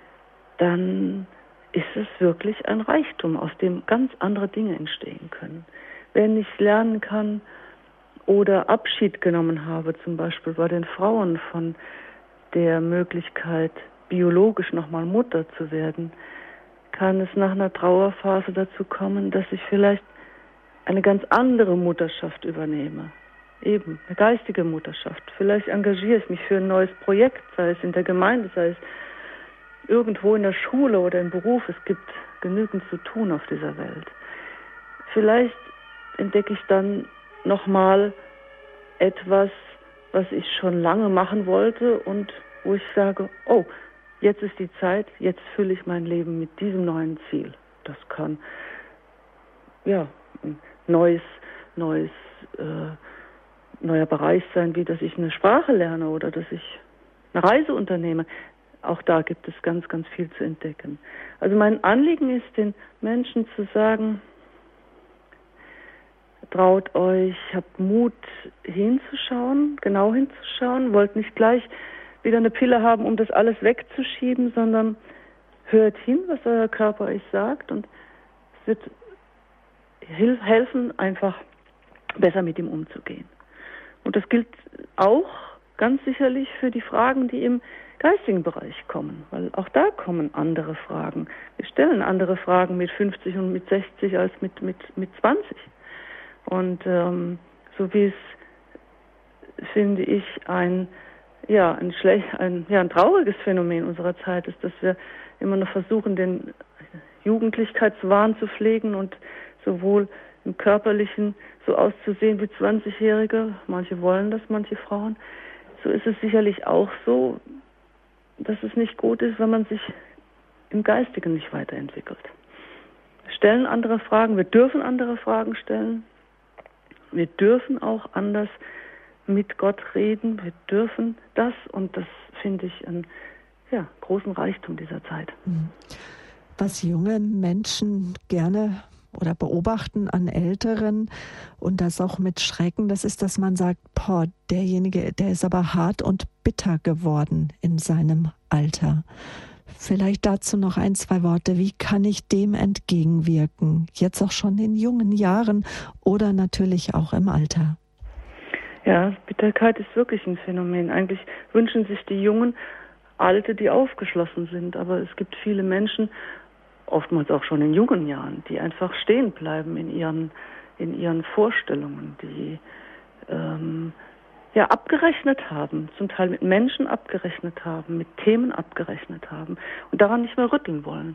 dann ist es wirklich ein Reichtum, aus dem ganz andere Dinge entstehen können. Wenn ich lernen kann oder Abschied genommen habe, zum Beispiel bei den Frauen von der Möglichkeit, biologisch nochmal Mutter zu werden, kann es nach einer Trauerphase dazu kommen, dass ich vielleicht eine ganz andere Mutterschaft übernehme. Eben, eine geistige Mutterschaft. Vielleicht engagiere ich mich für ein neues Projekt, sei es in der Gemeinde, sei es irgendwo in der Schule oder im Beruf. Es gibt genügend zu tun auf dieser Welt. Vielleicht entdecke ich dann nochmal etwas, was ich schon lange machen wollte und wo ich sage, oh, jetzt ist die Zeit, jetzt fülle ich mein Leben mit diesem neuen Ziel. Das kann, ja, ein neues, neues, äh, neuer Bereich sein, wie dass ich eine Sprache lerne oder dass ich eine Reise unternehme. Auch da gibt es ganz, ganz viel zu entdecken. Also mein Anliegen ist, den Menschen zu sagen, traut euch, habt Mut hinzuschauen, genau hinzuschauen, wollt nicht gleich wieder eine Pille haben, um das alles wegzuschieben, sondern hört hin, was euer Körper euch sagt und es wird helfen, einfach besser mit ihm umzugehen. Und das gilt auch ganz sicherlich für die Fragen, die im geistigen Bereich kommen, weil auch da kommen andere Fragen. Wir stellen andere Fragen mit fünfzig und mit sechzig als mit, mit, mit zwanzig. Und ähm, so wie es, finde ich, ein ja ein schlecht, ein ja ein trauriges Phänomen unserer Zeit ist, dass wir immer noch versuchen, den Jugendlichkeitswahn zu pflegen und sowohl im Körperlichen so auszusehen wie zwanzigjährige. Manche wollen das, manche Frauen. So ist es sicherlich auch so, dass es nicht gut ist, wenn man sich im Geistigen nicht weiterentwickelt. Wir stellen andere Fragen, wir dürfen andere Fragen stellen. Wir dürfen auch anders mit Gott reden. Wir dürfen das und das finde ich einen ja, großen Reichtum dieser Zeit. Was junge Menschen gerne oder beobachten an Älteren und das auch mit Schrecken, das ist, dass man sagt, boah, derjenige, der ist aber hart und bitter geworden in seinem Alter. Vielleicht dazu noch ein, zwei Worte. Wie kann ich dem entgegenwirken? Jetzt auch schon in jungen Jahren oder natürlich auch im Alter? Ja, Bitterkeit ist wirklich ein Phänomen. Eigentlich wünschen sich die Jungen Alte, die aufgeschlossen sind. Aber es gibt viele Menschen, oftmals auch schon in jungen Jahren, die einfach stehen bleiben in ihren, in ihren Vorstellungen, die ähm, ja abgerechnet haben, zum Teil mit Menschen abgerechnet haben, mit Themen abgerechnet haben und daran nicht mehr rütteln wollen.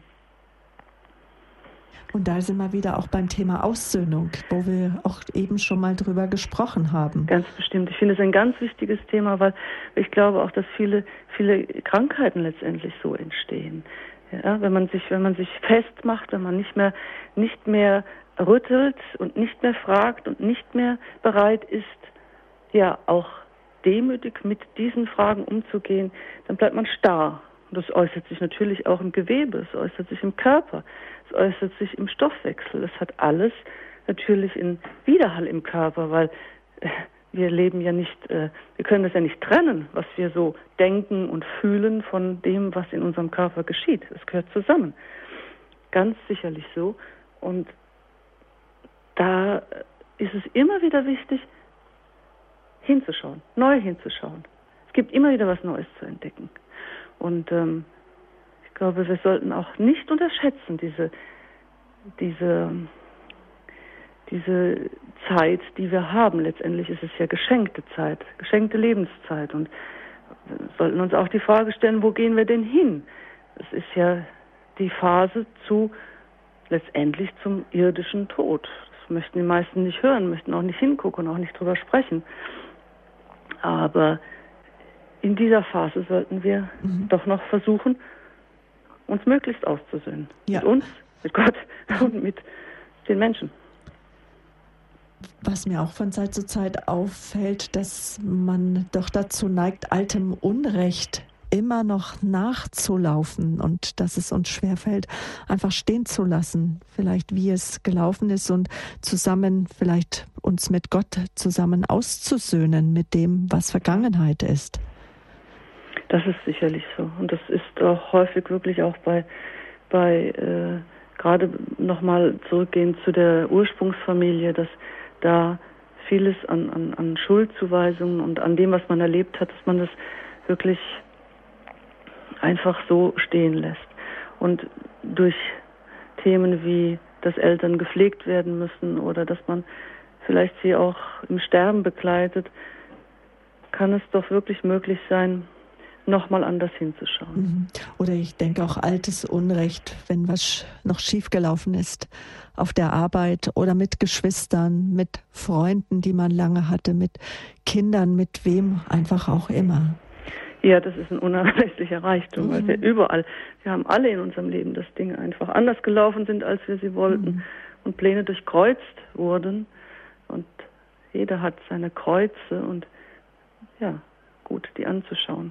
Und da sind wir wieder auch beim Thema Aussöhnung, wo wir auch eben schon mal drüber gesprochen haben. Ganz bestimmt. Ich finde es ein ganz wichtiges Thema, weil ich glaube auch, dass viele, viele Krankheiten letztendlich so entstehen. Ja, wenn man sich, wenn man sich festmacht, wenn man nicht mehr, nicht mehr rüttelt und nicht mehr fragt und nicht mehr bereit ist, ja, auch demütig mit diesen Fragen umzugehen, dann bleibt man starr. Und das äußert sich natürlich auch im Gewebe, es äußert sich im Körper, es äußert sich im Stoffwechsel. Es hat alles natürlich einen Widerhall im Körper, weil äh, wir leben ja nicht, äh, wir können das ja nicht trennen, was wir so denken und fühlen von dem, was in unserem Körper geschieht. Es gehört zusammen. Ganz sicherlich so. Und da ist es immer wieder wichtig, hinzuschauen, neu hinzuschauen. Es gibt immer wieder was Neues zu entdecken. Und ähm, ich glaube, wir sollten auch nicht unterschätzen, diese, diese, diese Zeit, die wir haben. Letztendlich ist es ja geschenkte Zeit, geschenkte Lebenszeit. Und wir sollten uns auch die Frage stellen, wo gehen wir denn hin? Es ist ja die Phase zu, letztendlich zum irdischen Tod. Das möchten die meisten nicht hören, möchten auch nicht hingucken und auch nicht drüber sprechen. Aber in dieser Phase sollten wir mhm. doch noch versuchen, uns möglichst auszusöhnen. Ja. Mit uns, mit Gott und mit den Menschen. Was mir auch von Zeit zu Zeit auffällt, dass man doch dazu neigt, altem Unrecht immer noch nachzulaufen und dass es uns schwerfällt, einfach stehen zu lassen, vielleicht wie es gelaufen ist und zusammen vielleicht uns mit Gott zusammen auszusöhnen mit dem, was Vergangenheit ist. Das ist sicherlich so und das ist auch häufig wirklich auch bei, bei äh, gerade nochmal zurückgehend zu der Ursprungsfamilie, dass da vieles an, an, an Schuldzuweisungen und an dem, was man erlebt hat, dass man das wirklich einfach so stehen lässt. Und durch Themen wie, dass Eltern gepflegt werden müssen oder dass man vielleicht sie auch im Sterben begleitet, kann es doch wirklich möglich sein, nochmal anders hinzuschauen. Oder ich denke auch altes Unrecht, wenn was noch schiefgelaufen ist auf der Arbeit oder mit Geschwistern, mit Freunden, die man lange hatte, mit Kindern, mit wem einfach auch immer. Ja, das ist ein unermesslicher Reichtum, mhm. weil wir überall, wir haben alle in unserem Leben, dass Dinge einfach anders gelaufen sind, als wir sie wollten mhm. und Pläne durchkreuzt wurden und jeder hat seine Kreuze und ja, gut, die anzuschauen.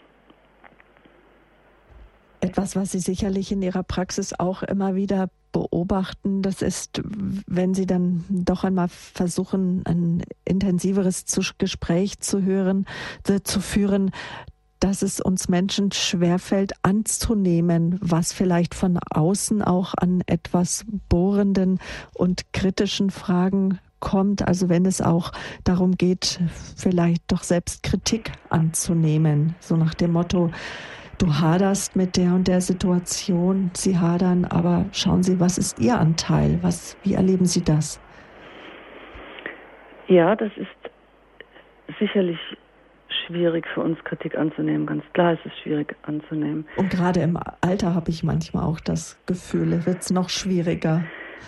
Etwas, was Sie sicherlich in Ihrer Praxis auch immer wieder beobachten, das ist, wenn Sie dann doch einmal versuchen, ein intensiveres Gespräch zu hören, zu führen, dass es uns Menschen schwerfällt anzunehmen, was vielleicht von außen auch an etwas bohrenden und kritischen Fragen kommt. Also wenn es auch darum geht, vielleicht doch selbst Kritik anzunehmen, so nach dem Motto, du haderst mit der und der Situation, Sie hadern, aber schauen Sie, was ist Ihr Anteil? Was, wie erleben Sie das? Ja, das ist sicherlich schwierig für uns, Kritik anzunehmen. Ganz klar ist es schwierig anzunehmen. Und gerade im Alter habe ich manchmal auch das Gefühl, wird es noch schwieriger.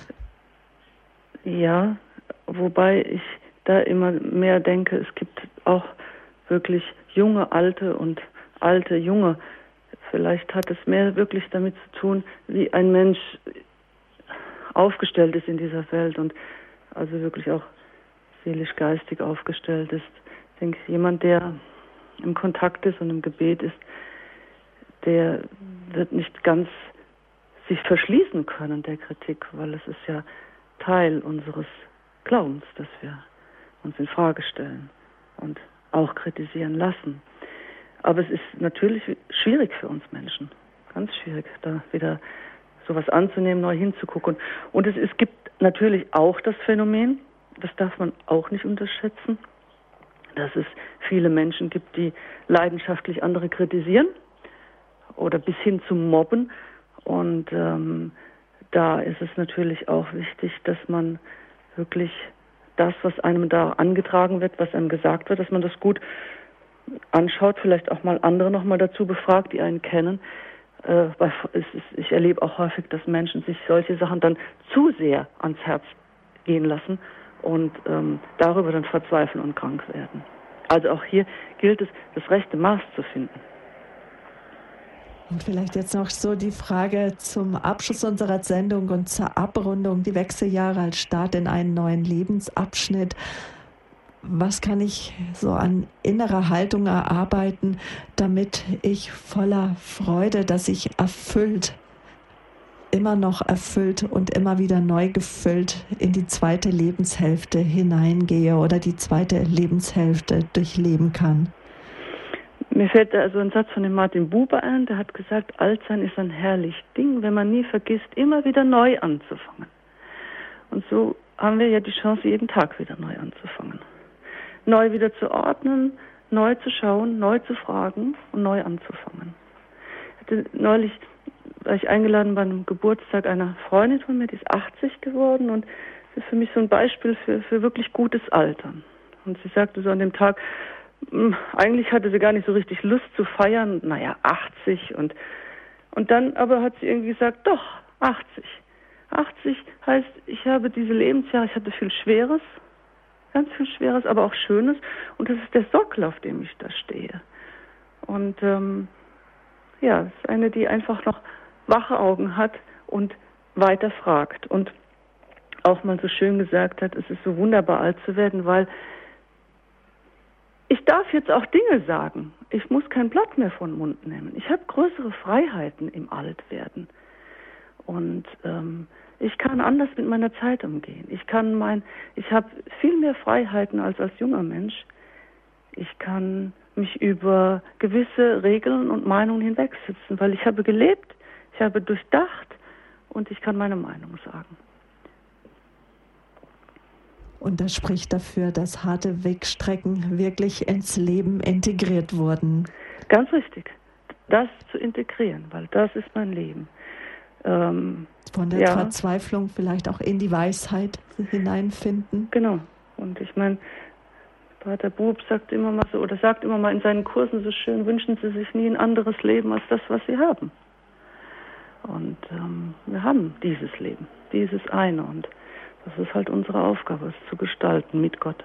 Ja, wobei ich da immer mehr denke, es gibt auch wirklich junge, alte und alte, junge. Vielleicht hat es mehr wirklich damit zu tun, wie ein Mensch aufgestellt ist in dieser Welt und also wirklich auch seelisch-geistig aufgestellt ist. Ich denke, jemand, der im Kontakt ist und im Gebet ist, der wird nicht ganz sich verschließen können der Kritik, weil es ist ja Teil unseres Glaubens, dass wir uns in Frage stellen und auch kritisieren lassen. Aber es ist natürlich schwierig für uns Menschen, ganz schwierig, da wieder sowas anzunehmen, neu hinzugucken. Und es, es gibt natürlich auch das Phänomen, das darf man auch nicht unterschätzen, dass es viele Menschen gibt, die leidenschaftlich andere kritisieren oder bis hin zum Mobben. Und ähm, da ist es natürlich auch wichtig, dass man wirklich das, was einem da angetragen wird, was einem gesagt wird, dass man das gut anschaut, vielleicht auch mal andere nochmal dazu befragt, die einen kennen. Äh, weil es ist, ich erlebe auch häufig, dass Menschen sich solche Sachen dann zu sehr ans Herz gehen lassen und ähm, darüber dann verzweifeln und krank werden. Also auch hier gilt es, das rechte Maß zu finden. Und vielleicht jetzt noch so die Frage zum Abschluss unserer Sendung und zur Abrundung, die Wechseljahre als Start in einen neuen Lebensabschnitt. Was kann ich so an innerer Haltung erarbeiten, damit ich voller Freude, dass ich erfüllt, immer noch erfüllt und immer wieder neu gefüllt in die zweite Lebenshälfte hineingehe oder die zweite Lebenshälfte durchleben kann? Mir fällt da also ein Satz von dem Martin Buber ein, der hat gesagt, Altsein ist ein herrlich Ding, wenn man nie vergisst, immer wieder neu anzufangen. Und so haben wir ja die Chance, jeden Tag wieder neu anzufangen. Neu wieder zu ordnen, neu zu schauen, neu zu fragen und neu anzufangen. Ich hatte neulich war ich eingeladen bei einem Geburtstag einer Freundin von mir, die ist achtzig geworden und das ist für mich so ein Beispiel für, für wirklich gutes Altern. Und sie sagte so an dem Tag, eigentlich hatte sie gar nicht so richtig Lust zu feiern, naja, achtzig und, und dann aber hat sie irgendwie gesagt, doch, achtzig. achtzig heißt, ich habe diese Lebensjahre, ich hatte viel Schweres, ganz viel Schweres, aber auch Schönes und das ist der Sockel, auf dem ich da stehe. Und ähm, ja, es ist eine, die einfach noch wache Augen hat und weiter fragt und auch mal so schön gesagt hat, es ist so wunderbar alt zu werden, weil ich darf jetzt auch Dinge sagen. Ich muss kein Blatt mehr vor den Mund nehmen. Ich habe größere Freiheiten im Altwerden. Und ähm, ich kann anders mit meiner Zeit umgehen. Ich kann mein, ich habe viel mehr Freiheiten als als junger Mensch. Ich kann mich über gewisse Regeln und Meinungen hinwegsetzen, weil ich habe gelebt, ich habe durchdacht und ich kann meine Meinung sagen. Und das spricht dafür, dass harte Wegstrecken wirklich ins Leben integriert wurden. Ganz richtig. Das zu integrieren, weil das ist mein Leben. Ähm, Von der ja. Verzweiflung vielleicht auch in die Weisheit hineinfinden. Genau. Und ich meine, Pater Bub sagt immer mal so, oder sagt immer mal in seinen Kursen so schön, wünschen Sie sich nie ein anderes Leben als das, was Sie haben. Und ähm, wir haben dieses Leben, dieses eine. Und das ist halt unsere Aufgabe, es zu gestalten mit Gott.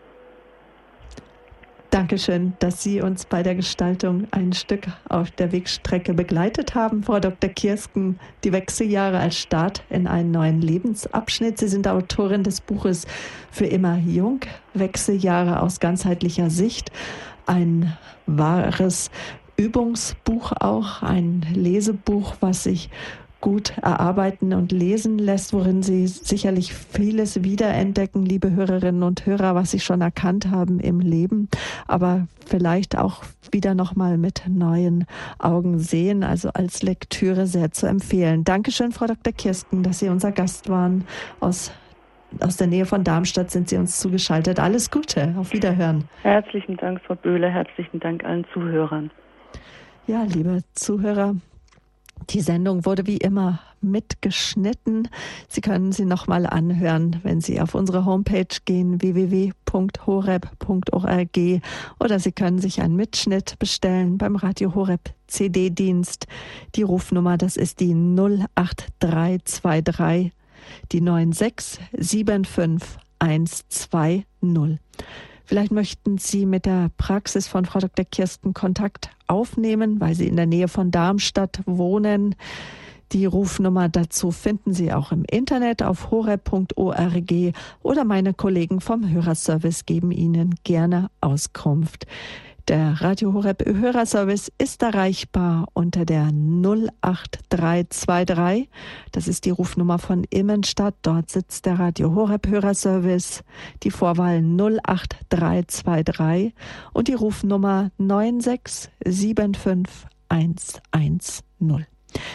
Dankeschön, dass Sie uns bei der Gestaltung ein Stück auf der Wegstrecke begleitet haben. Frau Doktor Kirsken, die Wechseljahre als Start in einen neuen Lebensabschnitt. Sie sind Autorin des Buches Für immer jung, Wechseljahre aus ganzheitlicher Sicht. Ein wahres Übungsbuch auch, ein Lesebuch, was sich gut erarbeiten und lesen lässt, worin Sie sicherlich vieles wiederentdecken, liebe Hörerinnen und Hörer, was Sie schon erkannt haben im Leben, aber vielleicht auch wieder nochmal mit neuen Augen sehen, also als Lektüre sehr zu empfehlen. Dankeschön, Frau Doktor Kirsken, dass Sie unser Gast waren. Aus, aus der Nähe von Darmstadt sind Sie uns zugeschaltet. Alles Gute, auf Wiederhören. Herzlichen Dank, Frau Böhle, herzlichen Dank allen Zuhörern. Ja, liebe Zuhörer, die Sendung wurde wie immer mitgeschnitten. Sie können sie nochmal anhören, wenn Sie auf unsere Homepage gehen, w w w punkt horeb punkt org, oder Sie können sich einen Mitschnitt bestellen beim Radio Horeb C D-Dienst. Die Rufnummer, das ist die null acht drei zwei drei, die neun sechs sieben fünf eins zwei null. Vielleicht möchten Sie mit der Praxis von Frau Doktor Kirsken Kontakt aufnehmen, weil Sie in der Nähe von Darmstadt wohnen. Die Rufnummer dazu finden Sie auch im Internet auf horeb punkt org oder meine Kollegen vom Hörerservice geben Ihnen gerne Auskunft. Der Radio Horeb Hörerservice ist erreichbar unter der null acht drei zwei drei. Das ist die Rufnummer von Immenstadt. Dort sitzt der Radio Horeb Hörerservice. Die Vorwahl null acht drei zwei drei und die Rufnummer neun sechs sieben fünf eins eins null.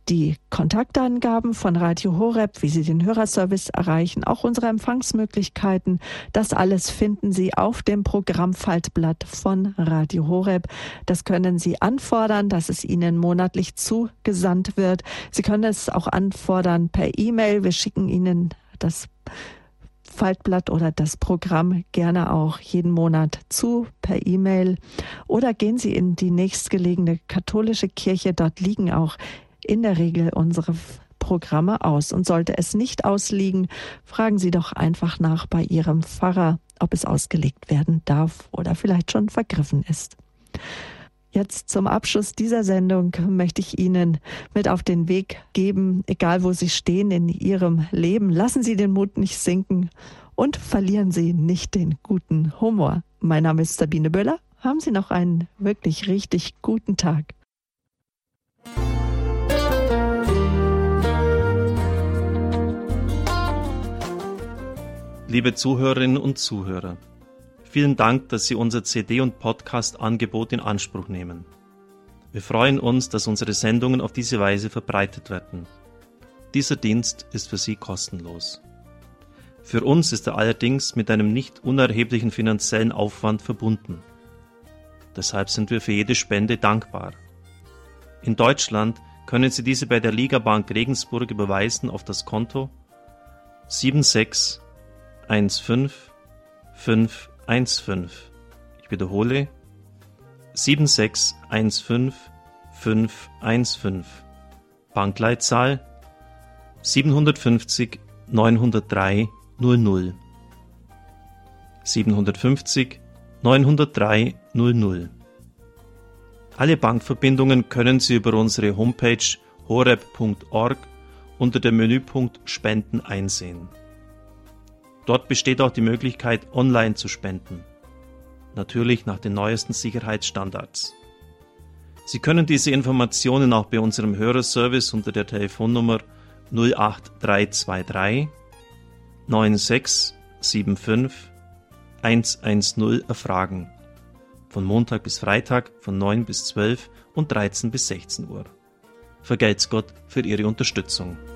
die Kontaktangaben von Radio Horeb, wie Sie den Hörerservice erreichen, auch unsere Empfangsmöglichkeiten. Das alles finden Sie auf dem Programmfaltblatt von Radio Horeb. Das können Sie anfordern, dass es Ihnen monatlich zugesandt wird. Sie können es auch anfordern per E-Mail. Wir schicken Ihnen das Faltblatt oder das Programm gerne auch jeden Monat zu per E-Mail. Oder gehen Sie in die nächstgelegene katholische Kirche. Dort liegen auch in der Regel unsere Programme aus. Und sollte es nicht ausliegen, fragen Sie doch einfach nach bei Ihrem Pfarrer, ob es ausgelegt werden darf oder vielleicht schon vergriffen ist. Jetzt zum Abschluss dieser Sendung möchte ich Ihnen mit auf den Weg geben, egal wo Sie stehen in Ihrem Leben, lassen Sie den Mut nicht sinken und verlieren Sie nicht den guten Humor. Mein Name ist Sabine Böller. Haben Sie noch einen wirklich richtig guten Tag. Liebe Zuhörerinnen und Zuhörer, vielen Dank, dass Sie unser C D- und Podcast-Angebot in Anspruch nehmen. Wir freuen uns, dass unsere Sendungen auf diese Weise verbreitet werden. Dieser Dienst ist für Sie kostenlos. Für uns ist er allerdings mit einem nicht unerheblichen finanziellen Aufwand verbunden. Deshalb sind wir für jede Spende dankbar. In Deutschland können Sie diese bei der Ligabank Regensburg überweisen auf das Konto sieben sechs eins fünf fünf eins fünf. Ich wiederhole sieben sechs eins fünf fünf eins fünf. Bankleitzahl siebenhundertfünfzig neunhundertdrei null null. siebenhundertfünfzig neunhundertdrei null null. Alle Bankverbindungen können Sie über unsere Homepage horeb punkt org unter dem Menüpunkt Spenden einsehen. Dort besteht auch die Möglichkeit, online zu spenden. Natürlich nach den neuesten Sicherheitsstandards. Sie können diese Informationen auch bei unserem Hörerservice unter der Telefonnummer null acht drei zwei drei neun sechs sieben fünf eins eins null erfragen. Von Montag bis Freitag von neun bis zwölf und dreizehn bis sechzehn Uhr. Vergelt's Gott für Ihre Unterstützung.